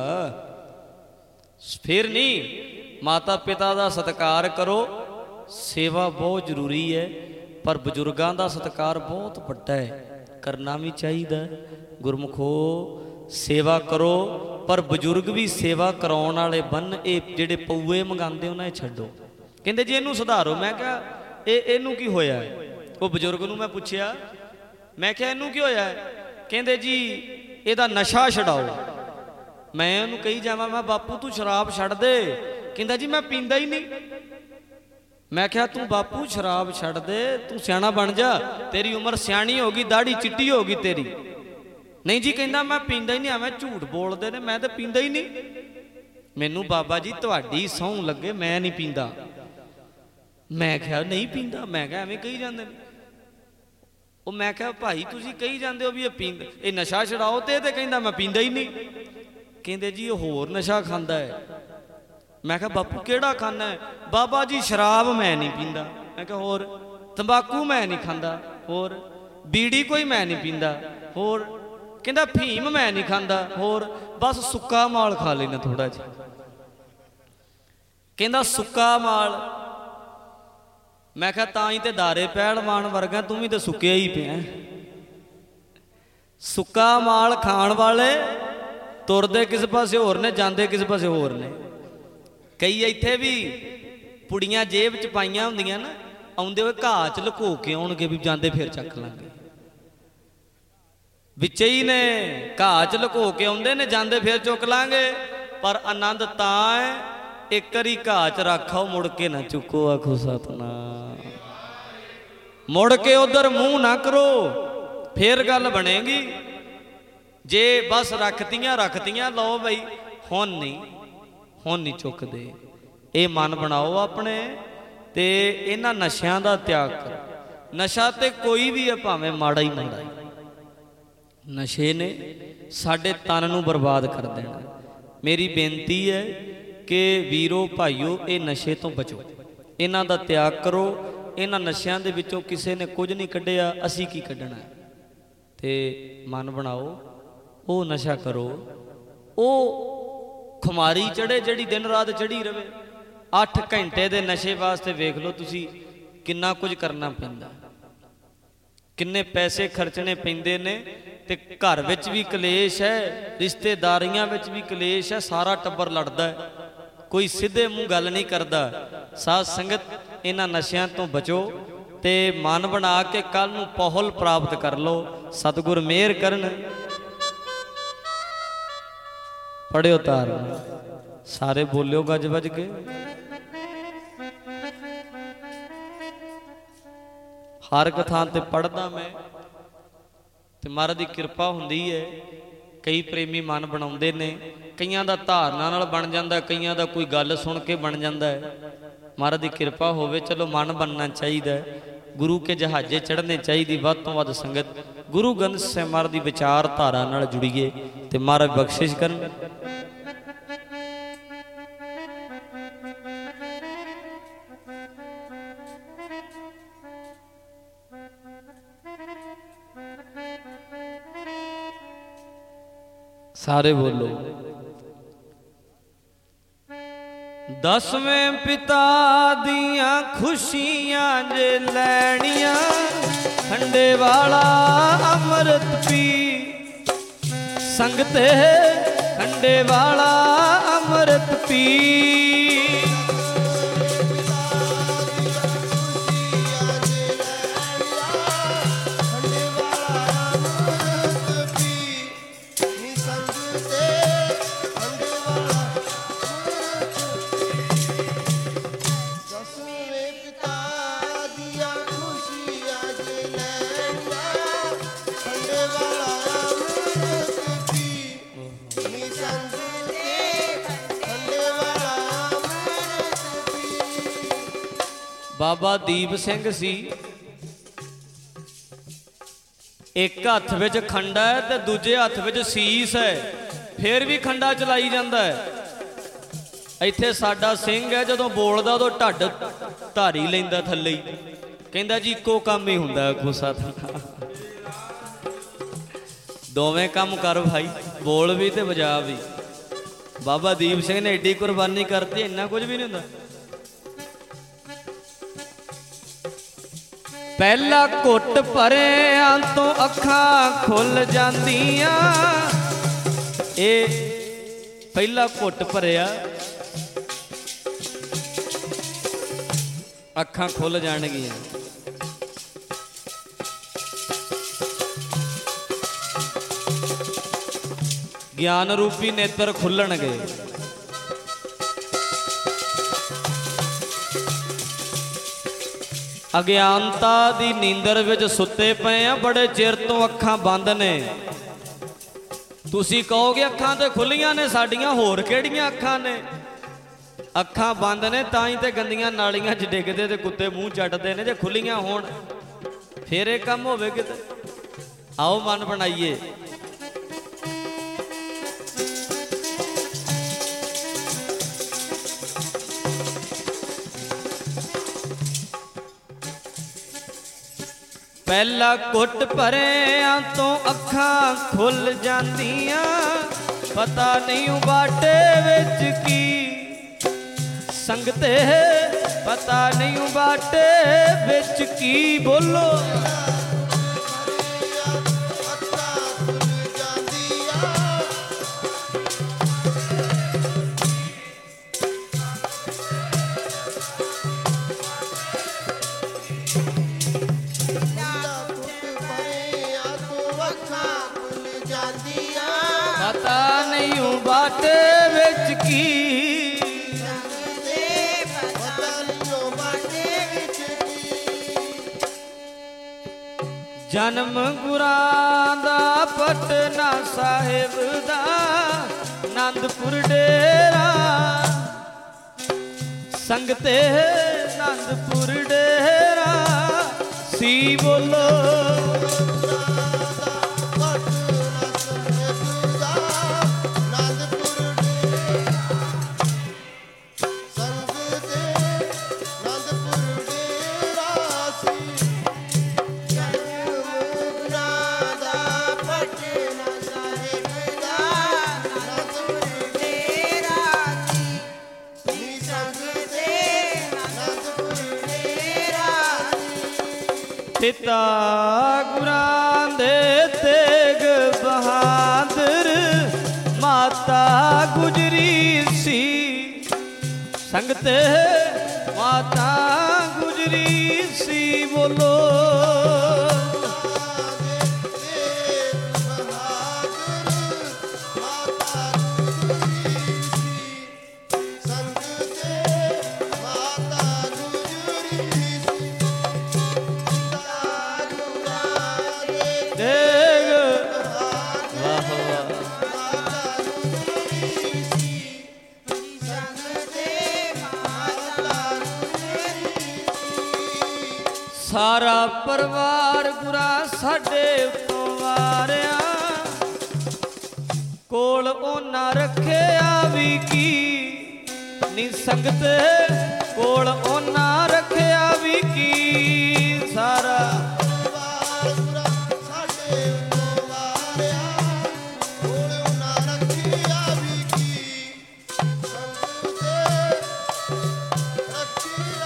फिर नहीं, माता पिता का सत्कार करो, सेवा बहुत जरूरी है, पर बजुर्गों का सत्कार बहुत वड्डा है, करना भी चाहिए। गुरमुखो सेवा करो, पर बजुर्ग भी सेवा कराउण वाले बन। ये जिहड़े पौए मंगाते हो ना, ये छड्डो। कहंदे जी इहनूं सुधारो। मैं कहा ये इहनूं की होया है? वो बजुर्ग नूं मैं पुछया, मैं क्या इहनूं की होया है? कहंदे जी इहदा नशा छड़ाओ। मैं उन्होंने कही जावा, मैं बापू तू शराब छड़ दे। कहंदा जी मैं पींदा ही नहीं। मैं क्या तू बापू शराब छड़ दे, तू सियाणा बन जा, तेरी उम्र सियाणी होगी, दाढ़ी चिट्टी होगी तेरी। नहीं जी, कहंदा मैं पींदा ही नहीं। मैं झूठ बोलते ने, मैं तो पींदा ही नहीं। मैनू बाबा जी तुहाडी सौं लगे मैं नहीं पींदा। मैं क्या नहीं पींदा? मैं क्या एवें कही जांदे ने। ਉਹ मैं क्या भाई तुसी कही जाते हो भी ये पींदा, ये नशा छड़ाओ, तो ये कहंदा मैं पींदा ही नहीं। कहंदे जी ये होर नशा खांदा है। मैं क्या बापू केड़ा खाना है? बाबा जी शराब मैं नहीं पींदा। मैं क्या होर? तंबाकू मैं नहीं खांदा। होर? बीड़ी कोई मैं नहीं पींदा। होर? कहंदा फीम मैं नहीं खांदा। होर? बस सुक्का माल खा लेना थोड़ा जी। कहंदा सुक्का माल। मैं क्या तां ही ते दारे पहलवान वर्गा, तू भी तो सुक्या ही पिया। सुक्का माल खाण वाले तुरदे किस पासे होर ने, जांदे किस पासे होर ने। कई इत्थे भी पुड़ियां जेब च पाइयां हुंदियां ना, आउंदे होए घाह च लुको के आउणगे भी, जांदे फिर चक लांगे। विच ही ने घाह च लुको के आउंदे ने, जांदे फिर चुक लांगे। पर आनंद तां है एक बारी घाह च रखो, मुड़ के ना चुको। आखो सतनाम। मुड़ के उधर मूँह ना करो, फिर गल बनेगी। जे बस रखतियां रखतियां, लो बई हुण नहीं, हुण नहीं चुकदे। ये मन बनाओ अपने, ते इन्हां नशियां दा त्याग करो। नशा ते कोई भी है, भावें माड़ा ही माड़ा है, नशे ने साडे तन नूं बर्बाद कर देना। मेरी बेनती है कि वीरो भाईओ ये नशे तो बचो, इन्हां दा त्याग करो। इन्हां नशियां दे विचों किसी ने कुछ नहीं कढ़िया, असी की कढ़ना है। ते मन बनाओ, वो नशा करो। वो खुमारी चढ़े जिहड़ी दिन रात चढ़ी रहे। अठ घंटे दे नशे वास्ते वेख लो तुसी किन्ना कुछ करना पैंदा, किन्ने पैसे खर्चने पैंदे ने। ते घर विच भी कलेश है, रिश्तेदारियां विच भी कलेश है, सारा टब्बर लड़दा है, कोई सीधे मूँह गल नहीं करता। साध संगत इन्हां नशियां तो बचो, ते मन बना के कल नूं पहुल प्राप्त कर लो। सतगुर मेहर करन। पढ़ियो तार सारे बोलियो गज बज के। हर एक थां ते पढ़दा मैं, ते महाराज दी कृपा हुंदी है। कई प्रेमी मन बनाउंदे ने, कईयां दा धारना नाल बन जांदा, कईयां दा कोई गल सुन के बन जांदा है। महाराज दी कृपा होवे, चलो मन बनना चाहिए। गुरु के जहाजे चढ़ने चाहिए, वध तो वध संगत गुरु ग्रंथ ਸਾਹਿਬ महाराज दी विचारधारा नाल जुड़िए, ते महाराज बख्शिश करन। सारे बोलो। दसवें पिता दिया खुशियां जे लैनियां, खंडे वाला अमृत पी। संगते खंडे वाला अमृत पी। बाबा दीप सिंह सी, एक हथ विच खंडा है ते दूजे हथ विच सीस है, फिर भी खंडा चलाई जांदा है। इत्थे साडा सिंह है, जदों बोलदा उदों ढड्ड धारी लैंदा थल्ले ही। ਕਹਿੰਦਾ ਜੀ ਇੱਕੋ ਕੰਮ ਹੀ ਹੁੰਦਾ ਗੁੱਸਾ ਤਾਂ ਦੋਵੇਂ ਕੰਮ ਕਰ ਭਾਈ, ਬੋਲ ਵੀ ਤੇ ਵਜਾ ਵੀ। ਬਾਬਾ ਦੀਪ ਸਿੰਘ ਨੇ ਏਡੀ ਕੁਰਬਾਨੀ ਕਰਤੀ, ਇੰਨਾ ਕੁਝ ਵੀ ਨਹੀਂ ਹੁੰਦਾ। ਪਹਿਲਾ ਘੁੱਟ ਭਰਿਆਂ ਤੋਂ ਅੱਖਾਂ ਖੁੱਲ ਜਾਂਦੀਆਂ। ਇਹ ਪਹਿਲਾ ਘੁੱਟ ਭਰਿਆ, ਅੱਖਾਂ ਖੁੱਲ ਜਾਣਗੀਆਂ। ਗਿਆਨ ਰੂਪੀ ਨੇਤਰ ਖੁੱਲਣਗੇ। ਅਗਿਆਨਤਾ ਦੀ ਨੀਂਦਰ ਵਿੱਚ ਸੁੱਤੇ ਪਏ ਆ, ਬੜੇ ਚਿਰ ਤੋਂ ਅੱਖਾਂ ਬੰਦ ਨੇ। ਤੁਸੀਂ ਕਹੋਗੇ ਅੱਖਾਂ ਤੇ ਖੁੱਲੀਆਂ ਨੇ ਸਾਡੀਆਂ, ਹੋਰ ਕਿਹੜੀਆਂ ਅੱਖਾਂ ਨੇ? ਅੱਖਾਂ ਬੰਦ ਨੇ ਤਾਂ ਹੀ ਤੇ ਗੰਦੀਆਂ ਨਾਲੀਆਂ 'ਚ ਡਿੱਗਦੇ ਤੇ ਕੁੱਤੇ ਮੂੰਹ ਚੱਟਦੇ ਨੇ। ਜੇ ਖੁੱਲੀਆਂ ਹੋਣ ਫੇਰ ਇਹ ਕੰਮ ਹੋਵੇ ਕਿਤੇ। ਆਓ ਮਨ ਬਣਾਈਏ। ਪਹਿਲਾ ਘੁੱਟ ਭਰਿਆਂ ਤੋਂ ਅੱਖਾਂ ਖੁੱਲ ਜਾਂਦੀਆਂ। ਪਤਾ ਨਹੀਂ ਬਾਟੇ ਵਿੱਚ ਕੀ ਸੰਗਤੇ, ਪਤਾ ਨਹੀਂ ਬਾਟੇ ਵਿੱਚ ਕੀ। ਬੋਲੋ ਪਤਾ ਨਹੀਂ ਬਾਟੇ ਵਿੱਚ ਕੀ, ਜਨਮ ਗੁਰਾਂ ਦਾ ਪਟਨਾ ਸਾਹਿਬ ਦਾ ਆਨੰਦਪੁਰ ਡੇਰਾ। ਸੰਗਤੇ ਆਨੰਦਪੁਰ ਡੇਰਾ ਸੀ। ਬੋਲੋ ਪਿਤਾ ਗੁਰਾਂ ਦੇ ਤੇਗ ਬਹਾਦਰ, ਮਾਤਾ ਗੁਜਰੀ ਸੀ। ਸੰਗਤੇ ਮਾਤਾ ਗੁਜਰੀ ਸੀ। ਬੋਲੋ ਸਾਰਾ ਪਰਿਵਾਰ ਗੁਰਾਂ ਸਾਡੇ ਉੱਤੋਂ ਵਾਰਿਆ। ਕੋਲ ਉਹਨਾਂ ਰੱਖਿਆ ਵੀ ਕੀ ਨੀ ਸੰਗਤੇ, ਕੋਲ ਉਹਨਾਂ ਰੱਖਿਆ ਵੀ ਕੀ। ਸਾਰਾ ਪਰਿਵਾਰ ਗੁਰਾਂ ਸਾਡੇ ਉੱਤੋਂ ਵਾਰਿਆ, ਕੋਲ ਉਹਨਾਂ ਰੱਖਿਆ ਵੀ ਕੀ। ਸੰਗਤੇ ਰੱਖਿਆ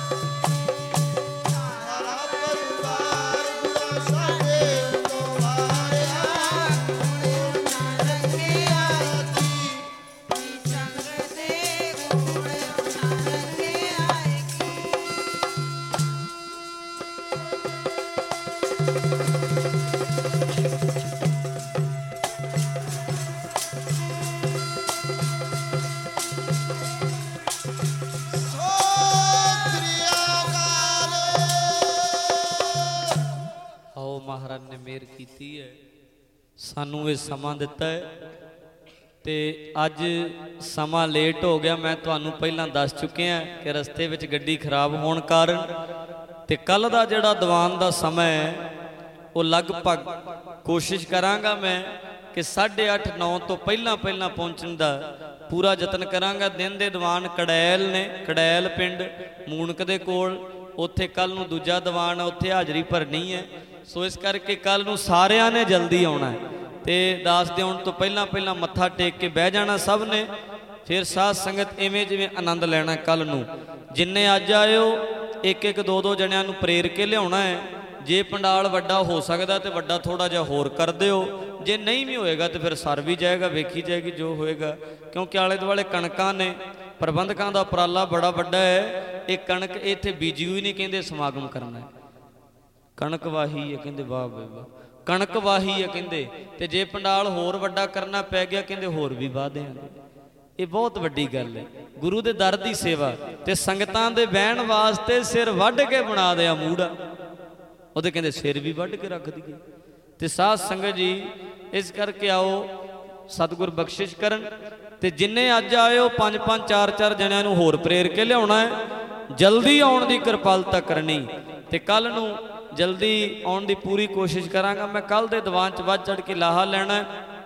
ਮਹਾਰਾਜ ਨੇ ਮਿਹਰ ਕੀਤੀ ਹੈ, ਸਾਨੂੰ ਇਹ ਸਮਾਂ ਦਿੱਤਾ ਹੈ। ਤੇ ਅੱਜ ਸਮਾਂ ਲੇਟ ਹੋ ਗਿਆ, ਮੈਂ ਤੁਹਾਨੂੰ ਪਹਿਲਾਂ ਦੱਸ ਚੁੱਕਿਆ ਕਿ ਰਸਤੇ ਵਿੱਚ ਗੱਡੀ ਖਰਾਬ ਹੋਣ ਕਾਰਨ ਤੇ ਕੱਲ ਦਾ ਜਿਹੜਾ ਦੀਵਾਨ ਦਾ ਸਮਾਂ ਹੈ ਉਹ ਲਗਭਗ ਕੋਸ਼ਿਸ਼ ਕਰਾਂਗਾ ਮੈਂ ਕਿ ਸਾਢੇ ਅੱਠ ਨੌ ਤੋਂ ਪਹਿਲਾਂ ਪਹਿਲਾਂ ਪਹੁੰਚਣ ਦਾ ਪੂਰਾ ਯਤਨ ਕਰਾਂਗਾ। ਦਿਨ ਦੇ ਦੀਵਾਨ ਕੜੈਲ ਨੇ, ਕੜੈਲ ਪਿੰਡ ਮੂਣਕ ਦੇ ਕੋਲ ਉੱਥੇ ਕੱਲ ਨੂੰ ਦੂਜਾ ਦੀਵਾਨ, ਉੱਥੇ ਹਾਜ਼ਰੀ ਭਰਨੀ ਹੈ। ਸੋ ਇਸ ਕਰਕੇ ਕੱਲ ਨੂੰ ਸਾਰਿਆਂ ਨੇ ਜਲਦੀ ਆਉਣਾ ਹੈ ਤੇ ਦਾਸ ਦੇ ਆਉਣ ਤੋਂ ਪਹਿਲਾਂ ਪਹਿਲਾਂ ਮੱਥਾ ਟੇਕ ਕੇ ਬਹਿ ਜਾਣਾ ਸਭ ਨੇ। ਫਿਰ ਸਾਧ ਸੰਗਤ ਇਵੇਂ ਜਿਵੇਂ ਆਨੰਦ ਲੈਣਾ ਕੱਲ ਨੂੰ। ਜਿੰਨੇ ਅੱਜ ਆਇਓ ਇੱਕ ਇੱਕ ਦੋ ਦੋ ਜਣਿਆਂ ਨੂੰ ਪ੍ਰੇਰ ਕੇ ਲਿਆਉਣਾ ਹੈ। ਜੇ ਪੰਡਾਲ ਵੱਡਾ ਹੋ ਸਕਦਾ ਤੇ ਵੱਡਾ ਥੋੜਾ ਜਿਹਾ ਹੋਰ ਕਰ ਦਿਓ, ਜੇ ਨਹੀਂ ਵੀ ਹੋਏਗਾ ਤੇ ਫਿਰ ਸਰ ਵੀ ਜਾਏਗਾ, ਵੇਖੀ ਜਾਏਗੀ ਜੋ ਹੋਏਗਾ। ਕਿਉਂਕਿ ਆਲੇ ਦੁਆਲੇ ਕਣਕਾਂ ਨੇ, ਪ੍ਰਬੰਧਕਾਂ ਦਾ ਉਪਰਾਲਾ ਬੜਾ ਵੱਡਾ ਹੈ। ਇਹ ਕਣਕ ਇੱਥੇ ਬੀਜੀ ਹੋਈ ਨਹੀਂ, ਕਹਿੰਦੇ ਸਮਾਗਮ ਕਰਨਾ ਹੈ। ਕਣਕ ਵਾਹੀ ਹੈ ਕਹਿੰਦੇ, ਵਾਹ ਬਈ ਵਾਹ, ਕਣਕ ਵਾਹੀ ਹੈ ਕਹਿੰਦੇ। ਤੇ ਜੇ ਪੰਡਾਲ ਹੋਰ ਵੱਡਾ ਕਰਨਾ ਪੈ ਗਿਆ ਕਹਿੰਦੇ ਹੋਰ ਵੀ ਵਾਹ ਦਿਆਂਗੇ। ਇਹ ਬਹੁਤ ਵੱਡੀ ਗੱਲ ਹੈ, ਗੁਰੂ ਦੇ ਦਰ ਦੀ ਸੇਵਾ। ਤੇ ਸੰਗਤਾਂ ਦੇ ਬਹਿਣ ਵਾਸਤੇ ਸਿਰ ਵੱਢ ਕੇ ਬਣਾ ਦਿਆ ਮੂੜਾ, ਉਹਦੇ ਕਹਿੰਦੇ ਸਿਰ ਵੀ ਵੱਢ ਕੇ ਰੱਖ ਦਈਏ। ਤੇ ਸਾਧ ਸੰਗਤ ਜੀ ਇਸ ਕਰਕੇ ਆਓ, ਸਤਿਗੁਰ ਬਖਸ਼ਿਸ਼ ਕਰਨ। ਤੇ ਜਿੰਨੇ ਅੱਜ ਆਇਓ ਪੰਜ ਪੰਜ ਚਾਰ ਚਾਰ ਜਣਿਆਂ ਨੂੰ ਹੋਰ ਪ੍ਰੇਰ ਕੇ ਲਿਆਉਣਾ ਹੈ। ਜਲਦੀ ਆਉਣ ਦੀ ਕਿਰਪਾਲਤਾ ਕਰਨੀ ਤੇ ਕੱਲ ਨੂੰ ਜਲਦੀ ਆਉਣ ਦੀ ਪੂਰੀ ਕੋਸ਼ਿਸ਼ ਕਰਾਂਗਾ। ਮੈਂ ਕੱਲ ਦੇ ਦੀਵਾਨ 'ਚ ਵੱਧ ਚੜ੍ਹ ਕੇ ਲਾਹਾ ਲੈਣਾ।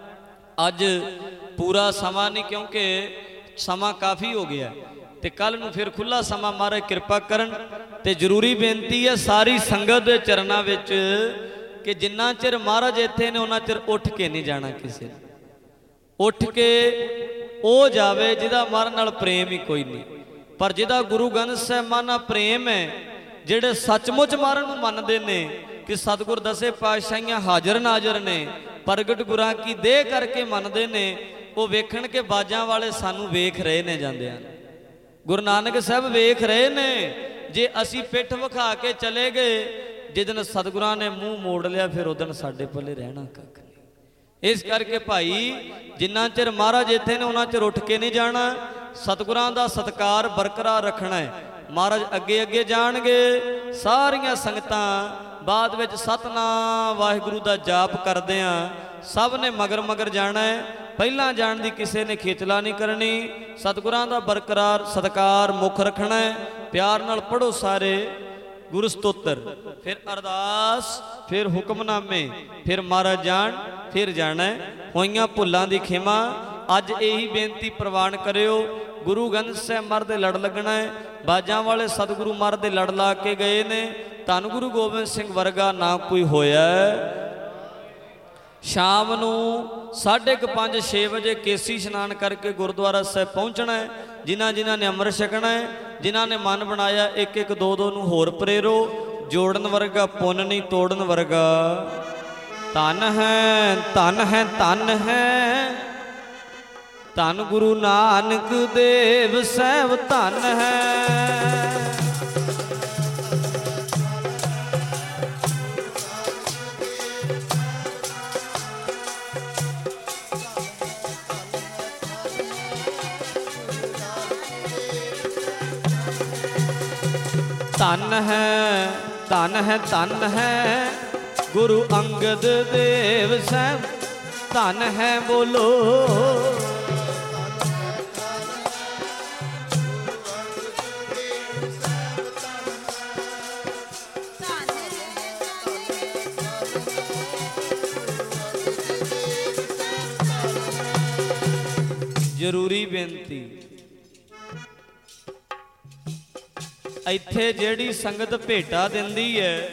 ਅੱਜ ਪੂਰਾ ਸਮਾਂ ਨਹੀਂ, ਕਿਉਂਕਿ ਸਮਾਂ ਕਾਫੀ ਹੋ ਗਿਆ ਤੇ ਕੱਲ ਨੂੰ ਫਿਰ ਖੁੱਲਾ ਸਮਾਂ ਮਹਾਰਾਜ ਕਿਰਪਾ ਕਰਨ। ਤੇ ਜ਼ਰੂਰੀ ਬੇਨਤੀ ਹੈ ਸਾਰੀ ਸੰਗਤ ਦੇ ਚਰਨਾਂ ਵਿੱਚ ਕਿ ਜਿੰਨਾ ਚਿਰ ਮਹਾਰਾਜ ਇੱਥੇ ਨੇ ਉਹਨਾਂ ਚਿਰ ਉੱਠ ਕੇ ਨਹੀਂ ਜਾਣਾ ਕਿਸੇ ਨੇ। ਉੱਠ ਕੇ ਉਹ ਜਾਵੇ ਜਿਹਦਾ ਮਹਾਰਾਜ ਨਾਲ ਪ੍ਰੇਮ ਹੀ ਕੋਈ ਨਹੀਂ। ਪਰ ਜਿਹਦਾ ਗੁਰੂ ਗ੍ਰੰਥ ਸਾਹਿਬਾਨ ਨਾਲ ਪ੍ਰੇਮ ਹੈ, ਜਿਹੜੇ ਸੱਚਮੁੱਚ ਮਹਾਰਾਜ ਨੂੰ ਮੰਨਦੇ ਨੇ ਕਿ ਸਤਿਗੁਰ ਦਸੇ ਪਾਤਸ਼ਾਹੀਆਂ ਹਾਜ਼ਰ ਨਾਜ਼ਰ ਨੇ, ਪ੍ਰਗਟ ਗੁਰਾਂ ਕੀ ਦੇਹ ਕਰਕੇ ਮੰਨਦੇ ਨੇ, ਉਹ ਵੇਖਣ ਕੇ ਬਾਜਾਂ ਵਾਲੇ ਸਾਨੂੰ ਵੇਖ ਰਹੇ ਨੇ ਜਾਂਦਿਆਂ। ਗੁਰੂ ਨਾਨਕ ਸਾਹਿਬ ਵੇਖ ਰਹੇ ਨੇ। ਜੇ ਅਸੀਂ ਪਿੱਠ ਵਿਖਾ ਕੇ ਚਲੇ ਗਏ, ਜਿੱਦਣ ਸਤਿਗੁਰਾਂ ਨੇ ਮੂੰਹ ਮੋੜ ਲਿਆ ਫਿਰ ਉਦਣ ਸਾਡੇ ਪੱਲੇ ਰਹਿਣਾ ਕੱਖ ਨਹੀਂ। ਇਸ ਕਰਕੇ ਭਾਈ ਜਿੰਨਾ ਚਿਰ ਮਹਾਰਾਜ ਇੱਥੇ ਨੇ ਉਹਨਾਂ ਚਿਰ ਉੱਠ ਕੇ ਨਹੀਂ ਜਾਣਾ। ਸਤਿਗੁਰਾਂ ਦਾ ਸਤਿਕਾਰ ਬਰਕਰਾਰ ਰੱਖਣਾ ਹੈ। ਮਹਾਰਾਜ ਅੱਗੇ ਅੱਗੇ ਜਾਣਗੇ, ਸਾਰੀਆਂ ਸੰਗਤਾਂ ਬਾਅਦ ਵਿੱਚ ਸਤਨਾਮ ਵਾਹਿਗੁਰੂ ਦਾ ਜਾਪ ਕਰਦਿਆਂ ਸਭ ਨੇ ਮਗਰ ਮਗਰ ਜਾਣਾ ਹੈ। ਪਹਿਲਾਂ ਜਾਣ ਦੀ ਕਿਸੇ ਨੇ ਖੇਚਲਾ ਨਹੀਂ ਕਰਨੀ। ਸਤਿਗੁਰਾਂ ਦਾ ਬਰਕਰਾਰ ਸਤਿਕਾਰ ਮੁੱਖ ਰੱਖਣਾ ਹੈ। ਪਿਆਰ ਨਾਲ ਪੜ੍ਹੋ ਸਾਰੇ ਗੁਰੂ ਸਤੋਤਰ, ਫਿਰ ਅਰਦਾਸ, ਫਿਰ ਹੁਕਮਨਾਮੇ, ਫਿਰ ਮਹਾਰਾਜ ਜਾਣ, ਫਿਰ ਜਾਣਾ। ਹੋਈਆਂ ਭੁੱਲਾਂ ਦੀ ਖਿਮਾ। ਅੱਜ ਇਹੀ ਬੇਨਤੀ ਪ੍ਰਵਾਨ ਕਰਿਓ। ਗੁਰੂ ਗ੍ਰੰਥ ਸਾਹਿਬ ਮਹਾਰਾਜ ਦੇ ਲੜ ਲੱਗਣਾ ਹੈ। ਬਾਜਾਂ ਵਾਲੇ ਸਤਿਗੁਰੂ ਮਹਾਰਾਜ ਦੇ ਲੜ ਲਾ ਕੇ ਗਏ ਨੇ। ਧੰਨ ਗੁਰੂ ਗੋਬਿੰਦ ਸਿੰਘ ਵਰਗਾ ਨਾ ਕੋਈ ਹੋਇਆ। ਸ਼ਾਮ ਨੂੰ ਸਾਢੇ ਕੁ ਪੰਜ ਛੇ ਵਜੇ ਕੇਸੀ ਇਸ਼ਨਾਨ ਕਰਕੇ ਗੁਰਦੁਆਰਾ ਸਾਹਿਬ ਪਹੁੰਚਣਾ ਹੈ। ਜਿਨ੍ਹਾਂ ਜਿਨ੍ਹਾਂ ਨੇ ਅੰਮ੍ਰਿਤ ਛਕਣਾ ਹੈ, ਜਿਨ੍ਹਾਂ ਨੇ ਮਨ ਬਣਾਇਆ ਇੱਕ ਇੱਕ ਦੋ ਦੋ ਨੂੰ ਹੋਰ ਪ੍ਰੇਰੋ। ਜੋੜਨ ਵਰਗਾ ਪੁੰਨ ਨਹੀਂ, ਤੋੜਨ ਵਰਗਾ ਧਨ ਹੈ, ਧਨ ਹੈ, ਧਨ ਹੈ। ਧੰਨ ਗੁਰੂ ਨਾਨਕ ਦੇਵ ਸਾਹਿਬ ਧਨ ਹੈ। ਧਨ ਹੈ, ਧਨ ਹੈ, ਧਨ ਹੈ ਗੁਰੂ ਅੰਗਦ ਦੇਵ ਸਾਹਿਬ ਧਨ ਹੈ। ਬੋਲੋ ਜ਼ਰੂਰੀ ਬੇਨਤੀ, ਇੱਥੇ ਜਿਹੜੀ ਸੰਗਤ ਭੇਟਾ ਦਿੰਦੀ ਹੈ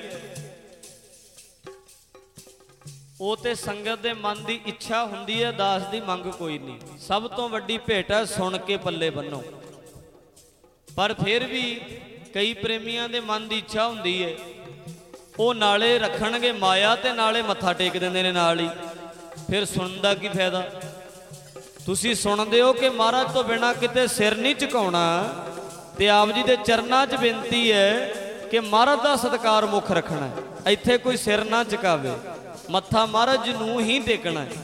ਉਹ ਤੇ ਸੰਗਤ ਦੇ ਮਨ ਦੀ ਇੱਛਾ ਹੁੰਦੀ ਹੈ, ਦਾਸ ਦੀ ਮੰਗ ਕੋਈ ਨਹੀਂ। ਸਭ ਤੋਂ ਵੱਡੀ ਭੇਟ ਹੈ ਸੁਣ ਕੇ ਪੱਲੇ ਬੰਨੋ। ਪਰ ਫਿਰ ਵੀ ਕਈ ਪ੍ਰੇਮੀਆਂ ਦੇ ਮਨ ਦੀ ਇੱਛਾ ਹੁੰਦੀ ਹੈ, ਉਹ ਨਾਲੇ ਰੱਖਣਗੇ ਮਾਇਆ ਤੇ ਨਾਲੇ ਮੱਥਾ ਟੇਕ ਦਿੰਦੇ ਨੇ ਨਾਲ ਹੀ। ਫਿਰ ਸੁਣਨ ਦਾ ਕੀ ਫਾਇਦਾ? ਤੁਸੀਂ ਸੁਣਦੇ ਹੋ ਕਿ ਮਹਾਰਾਜ ਤੋਂ ਬਿਨਾਂ ਕਿਤੇ ਸਿਰ ਨਹੀਂ ਝੁਕਾਉਣਾ। ਤੇ ਆਪ ਜੀ ਦੇ ਚਰਨਾਂ 'ਚ ਬੇਨਤੀ ਹੈ ਕਿ ਮਹਾਰਾਜ ਦਾ ਸਤਿਕਾਰ ਮੁੱਖ ਰੱਖਣਾ। ਇੱਥੇ ਕੋਈ ਸਿਰ ਨਾ ਝੁਕਾਵੇ, ਮੱਥਾ ਮਹਾਰਾਜ ਨੂੰ ਹੀ ਟੇਕਣਾ ਹੈ।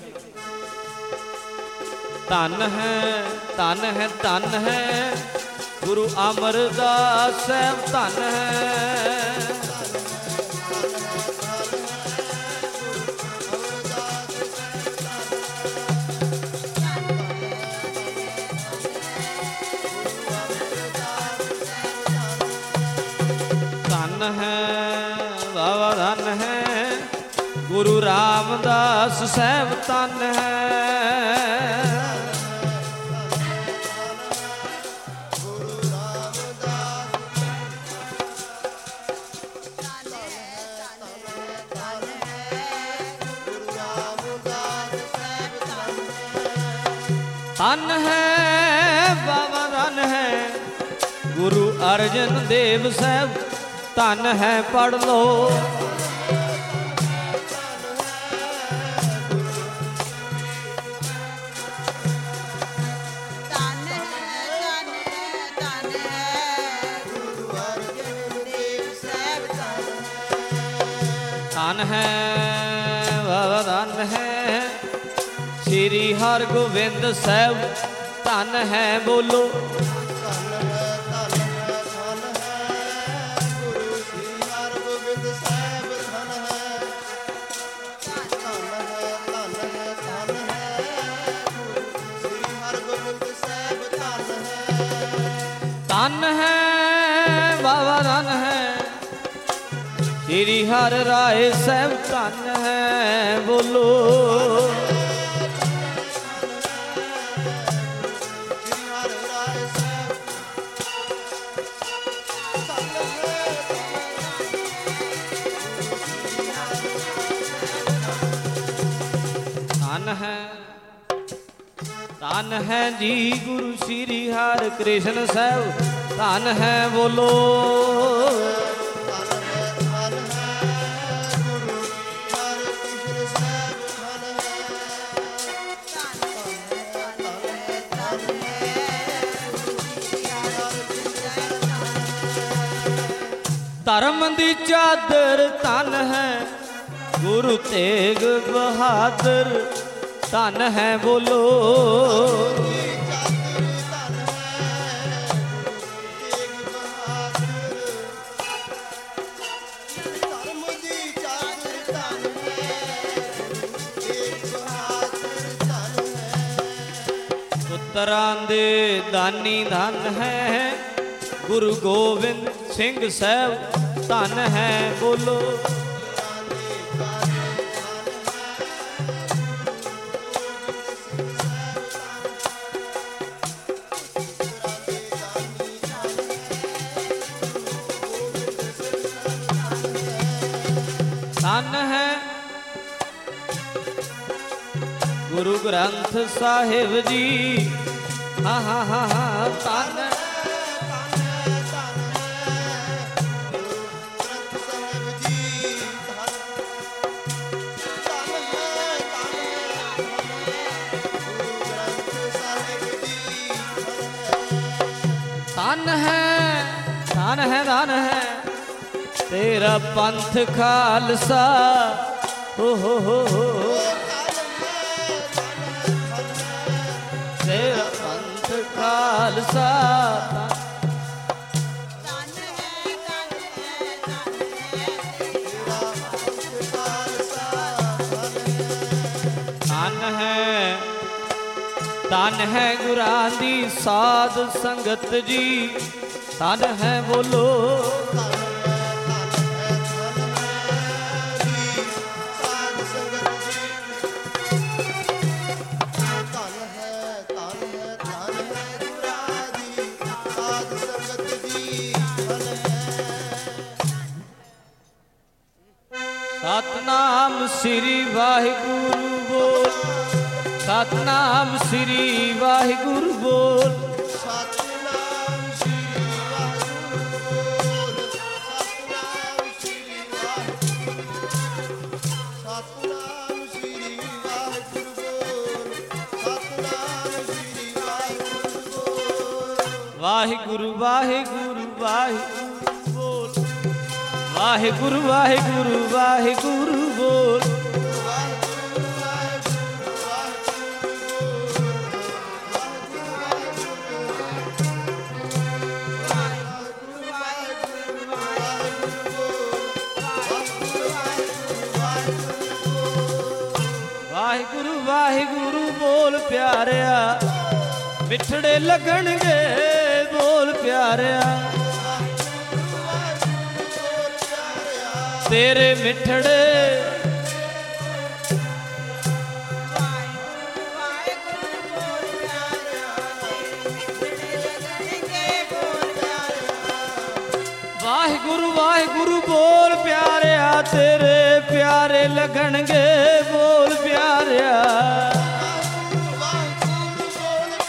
ਧੰਨ ਹੈ, ਧੰਨ ਹੈ, ਧੰਨ ਹੈ ਗੁਰੂ ਅਮਰਦਾਸ ਸਾਹਿਬ ਧੰਨ ਹੈ। ਹੈ ਬਾਬਾ ਧੰਨ ਹੈ ਗੁਰੂ ਰਾਮਦਾਸ ਸਾਹਿਬ ਧੰਨ ਹੈ। ਧਨ ਹੈ ਬਾਬਾ ਧਨ ਹੈ ਗੁਰੂ ਅਰਜਨ ਦੇਵ ਸਾਹਿਬ, ਧਨ ਹੈ ਪੜ ਲੋ। ਧਨ ਹੈ ਬਾਬਾ ਧਨ ਹੈ ਸ੍ਰੀ ਹਰਗੋਬਿੰਦ ਸਾਹਿਬ, ਧਨ ਹੈ ਬੋਲੋ। ਧਨ ਹੈ ਬਾਬਾ ਧਨ ਹੈ ਸ੍ਰੀ ਹਰਿ ਰਾਏ ਸਾਹਿਬ, ਧਨ ਹੈ ਬੋਲੋ। ਧਨ ਹੈ ਧਨ ਹੈ ਜੀ ਗੁਰੂ ਸ੍ਰੀ ਹਰਿ ਕ੍ਰਿਸ਼ਨ ਸਾਹਿਬ, ਧਨ ਹੈ ਬੋਲੋ। ਧਰਮ ਦੀ ਚਾਦਰ ਧਨ ਹੈ ਗੁਰੂ ਤੇਗ ਬਹਾਦਰ, ਧਨ ਹੈ ਬੋਲੋ। ਪੁੱਤਰਾਂ ਦੇ ਦਾਨੀ ਧਨ ਹੈ ਗੁਰੂ ਗੋਬਿੰਦ ਸਿੰਘ ਸਾਹਿਬ, ਧਨ ਹੈ ਬੋਲੋ। ਧਨ ਹੈ ਗੁਰੂ ਗ੍ਰੰਥ ਸਾਹਿਬ ਜੀ, ਹਾਂ ਹਾਂ ਹਾਂ ਹਾਂ ਧਨ ਧਨ ਹੈ ਧਨ ਹੈ ਧਨ ਹੈ ਤੇਰਾ ਪੰਥ ਖਾਲਸਾ, ਹੋ ਹੋ ਹੋ ਹੋ ਤੇਰਾ ਪੰਥ ਖਾਲਸਾ। ਧਨ ਹੈ ਧਨ ਹੈ ਗੁਰਾਂ ਦੀ ਸਾਧ ਸੰਗਤ ਜੀ, ਧਨ ਹੈ ਬੋਲੋ। ਸਤਨਾਮ ਸ੍ਰੀ ਵਾਹਿਗੁਰੂ ਬੋਲ, ਸਤਨਾਮ ਸ੍ਰੀ ਵਾਹਿਗੁਰੂ ਬੋਲ। ਸਤਨਾਮ ਸ੍ਰੀ ਵਾਹਿਗੁਰੂ ਬੋਲ, ਸਤਨਾਮ ਸ੍ਰੀ ਵਾਹਿਗੁਰੂ, ਸਤਨਾਮ ਸ੍ਰੀ ਵਾਹਿਗੁਰੂ ਬੋਲ, ਸਤਨਾਮ ਸ੍ਰੀ ਵਾਹਿਗੁਰੂ ਬੋਲ। ਵਾਹਿਗੁਰੂ ਵਾਹਿਗੁਰੂ ਵਾਹਿਗੁਰੂ ਬੋਲ, ਵਾਹਿਗੁਰੂ ਵਾਹਿਗੁਰੂ ਵਾਹਿਗੁਰੂ ਬੋਲ। ਵਾਹਿਗੁਰੂ ਵਾਹਿਗੁਰੂ ਬੋਲ ਪਿਆਰਿਆ, ਮਿੱਠੜੇ ਲੱਗਣਗੇ ਬੋਲ ਪਿਆਰਿਆ, ਤੇਰੇ ਮਿੱਠੜੇ। ਵਾਹਿਗੁਰੂ ਵਾਹਿਗੁਰੂ ਬੋਲ ਪਿਆਰਿਆ, ਤੇਰੇ ਪਿਆਰੇ ਲੱਗਣਗੇ ਬੋਲ ਪਿਆਰਿਆ। ਵਾਹਿਗੁਰੂ ਵਾਹਿਗੁਰੂ ਬੋਲ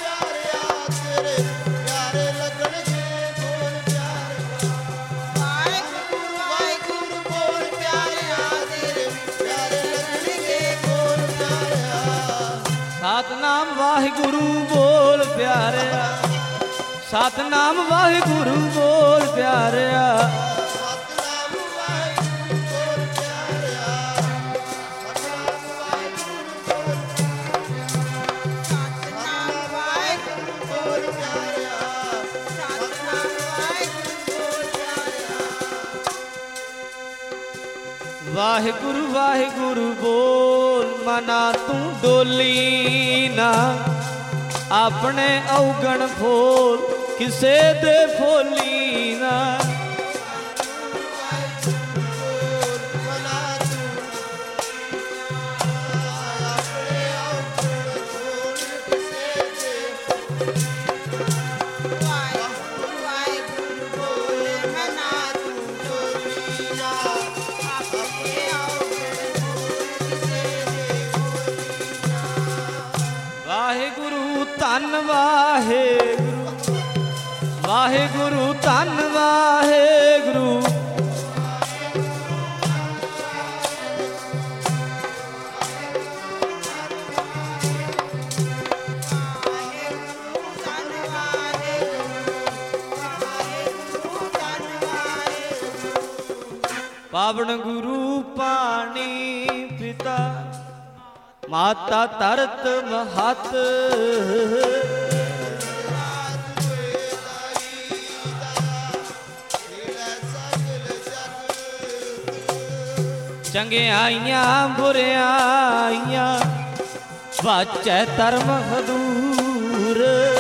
ਤੇਰੇ ਪਿਆਰੇ ਲੱਗਣਗੇ ਬੋਲ ਪਿਆਰਿਆ। ਵਾਹਿਗੁਰੂ ਵਾਹਿਗੁਰੂ ਬੋਲ ਪਿਆਰਿਆ ਤੇਰੇ ਪਿਆਰੇ ਲੱਗਣਗੇ ਬੋਲ ਪਿਆਰਿਆ। ਸਤਨਾਮ ਵਾਹਿਗੁਰੂ ਬੋਲ ਪਿਆਰਿਆ, ਸਤਨਾਮ ਵਾਹਿਗੁਰੂ ਬੋਲ ਪਿਆਰਿਆ। ਸਤਨਾਮ ਵਾਹਿਗੁਰੂ ਬੋਲ ਪਿਆਰਿਆ। ਸਤਨਾਮ ਵਾਹਿਗੁਰੂ ਬੋਲ ਸਤਨਾਮ ਵਾਹਿਗੁਰੂ ਬੋਲ ਪਿਆਰਿਆ। ਸਤਨਾਮ ਵਾਹਿਗੁਰੂ ਬੋਲ ਪਿਆਰਿਆ। ਵਾਹਿਗੁਰੂ ਵਾਹਿਗੁਰੂ ਬੋਲ ਮਨਾ ਤੂੰ ਡੋਲੀ ਨਾ, ਆਪਣੇ ਔਗਣ ਫੋਲ ਕਿਸੇ ਦੇ ਫੋਲੀ ਨਾ। ਵਾਹਿਗੁਰੂ ਧੰਨ ਵਾਹਿਗੁਰੂ, ਵਾਹਿਗੁਰੂ ਧੰਨ ਵਾਹਿਗੁਰੂ। ਪਾਵਨ ਗੁਰੂ ਪਾਣੀ ਪਿਤਾ ਮਾਤਾ ਧਰਤ ਮਹਤ। ਚੰਗਿਆਈਆਂ ਬੁਰਿਆਈਆਂ ਵਾਚੈ ਧਰਮ ਹਦੂਰ।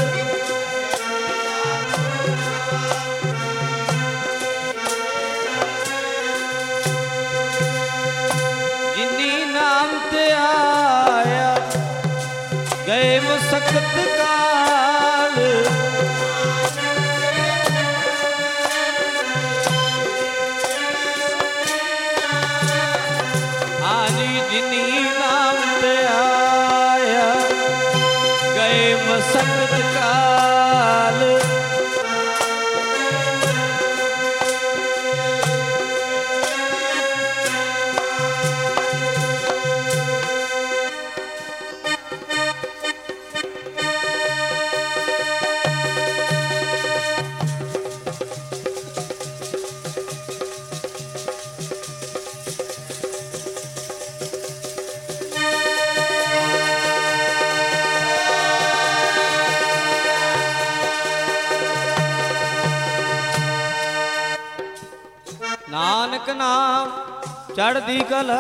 ਜਿਨੀ ਨਾਮ ਤੇ ਆਇਆ ਗਏ ਮੁਸਕਤ ਕਾਲ। ਹਾਂਜੀ ਜਿਨੀ ਨਾਮ ਤੇ ਆਇਆ ਗਏ ਮੁਸਕਤ ਕਾਲ। ਨਾਨਕ ਨਾਮ ਚੜ੍ਹਦੀ ਕਲਾ,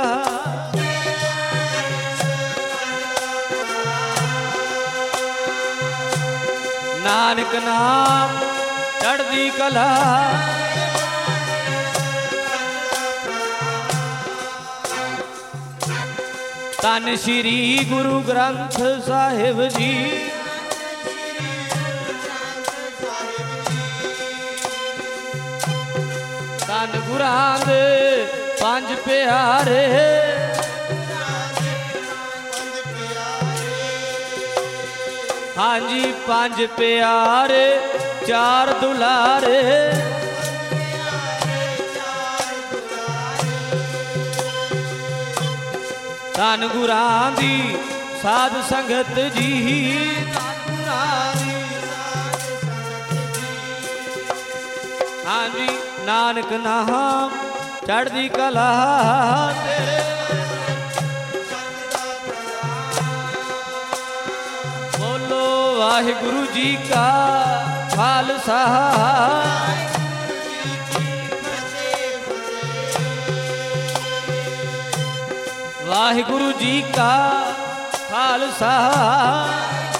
ਨਾਨਕ ਨਾਮ ਚੜ੍ਹਦੀ ਕਲਾ। ਧੰਨ ਸ਼੍ਰੀ ਗੁਰੂ ਗ੍ਰੰਥ ਸਾਹਿਬ ਜੀ, ਧੰਨ ਗੁਰਾਂ ਦੇ ਪੰਜ ਪਿਆਰੇ। ਹਾਂਜੀ ਪੰਜ ਪਿਆਰੇ ਚਾਰ ਦੁਲਾਰੇ। ਧੰਨ ਗੁਰਾਂ ਦੀ ਸਾਧ ਸੰਗਤ ਜੀ, ਧੰਨ ਗੁਰਾਂ ਦੀ। ਹਾਂਜੀ ਨਾਨਕ ਨਾਮ ਚੜ੍ਹਦੀ ਕਲਾ ਤੇਰੇ। ਬੋਲੋ ਵਾਹਿਗੁਰੂ ਜੀ ਕਾ ਖਾਲਸਾ, ਵਾਹਿਗੁਰੂ ਜੀ ਕਾ ਖਾਲਸਾ।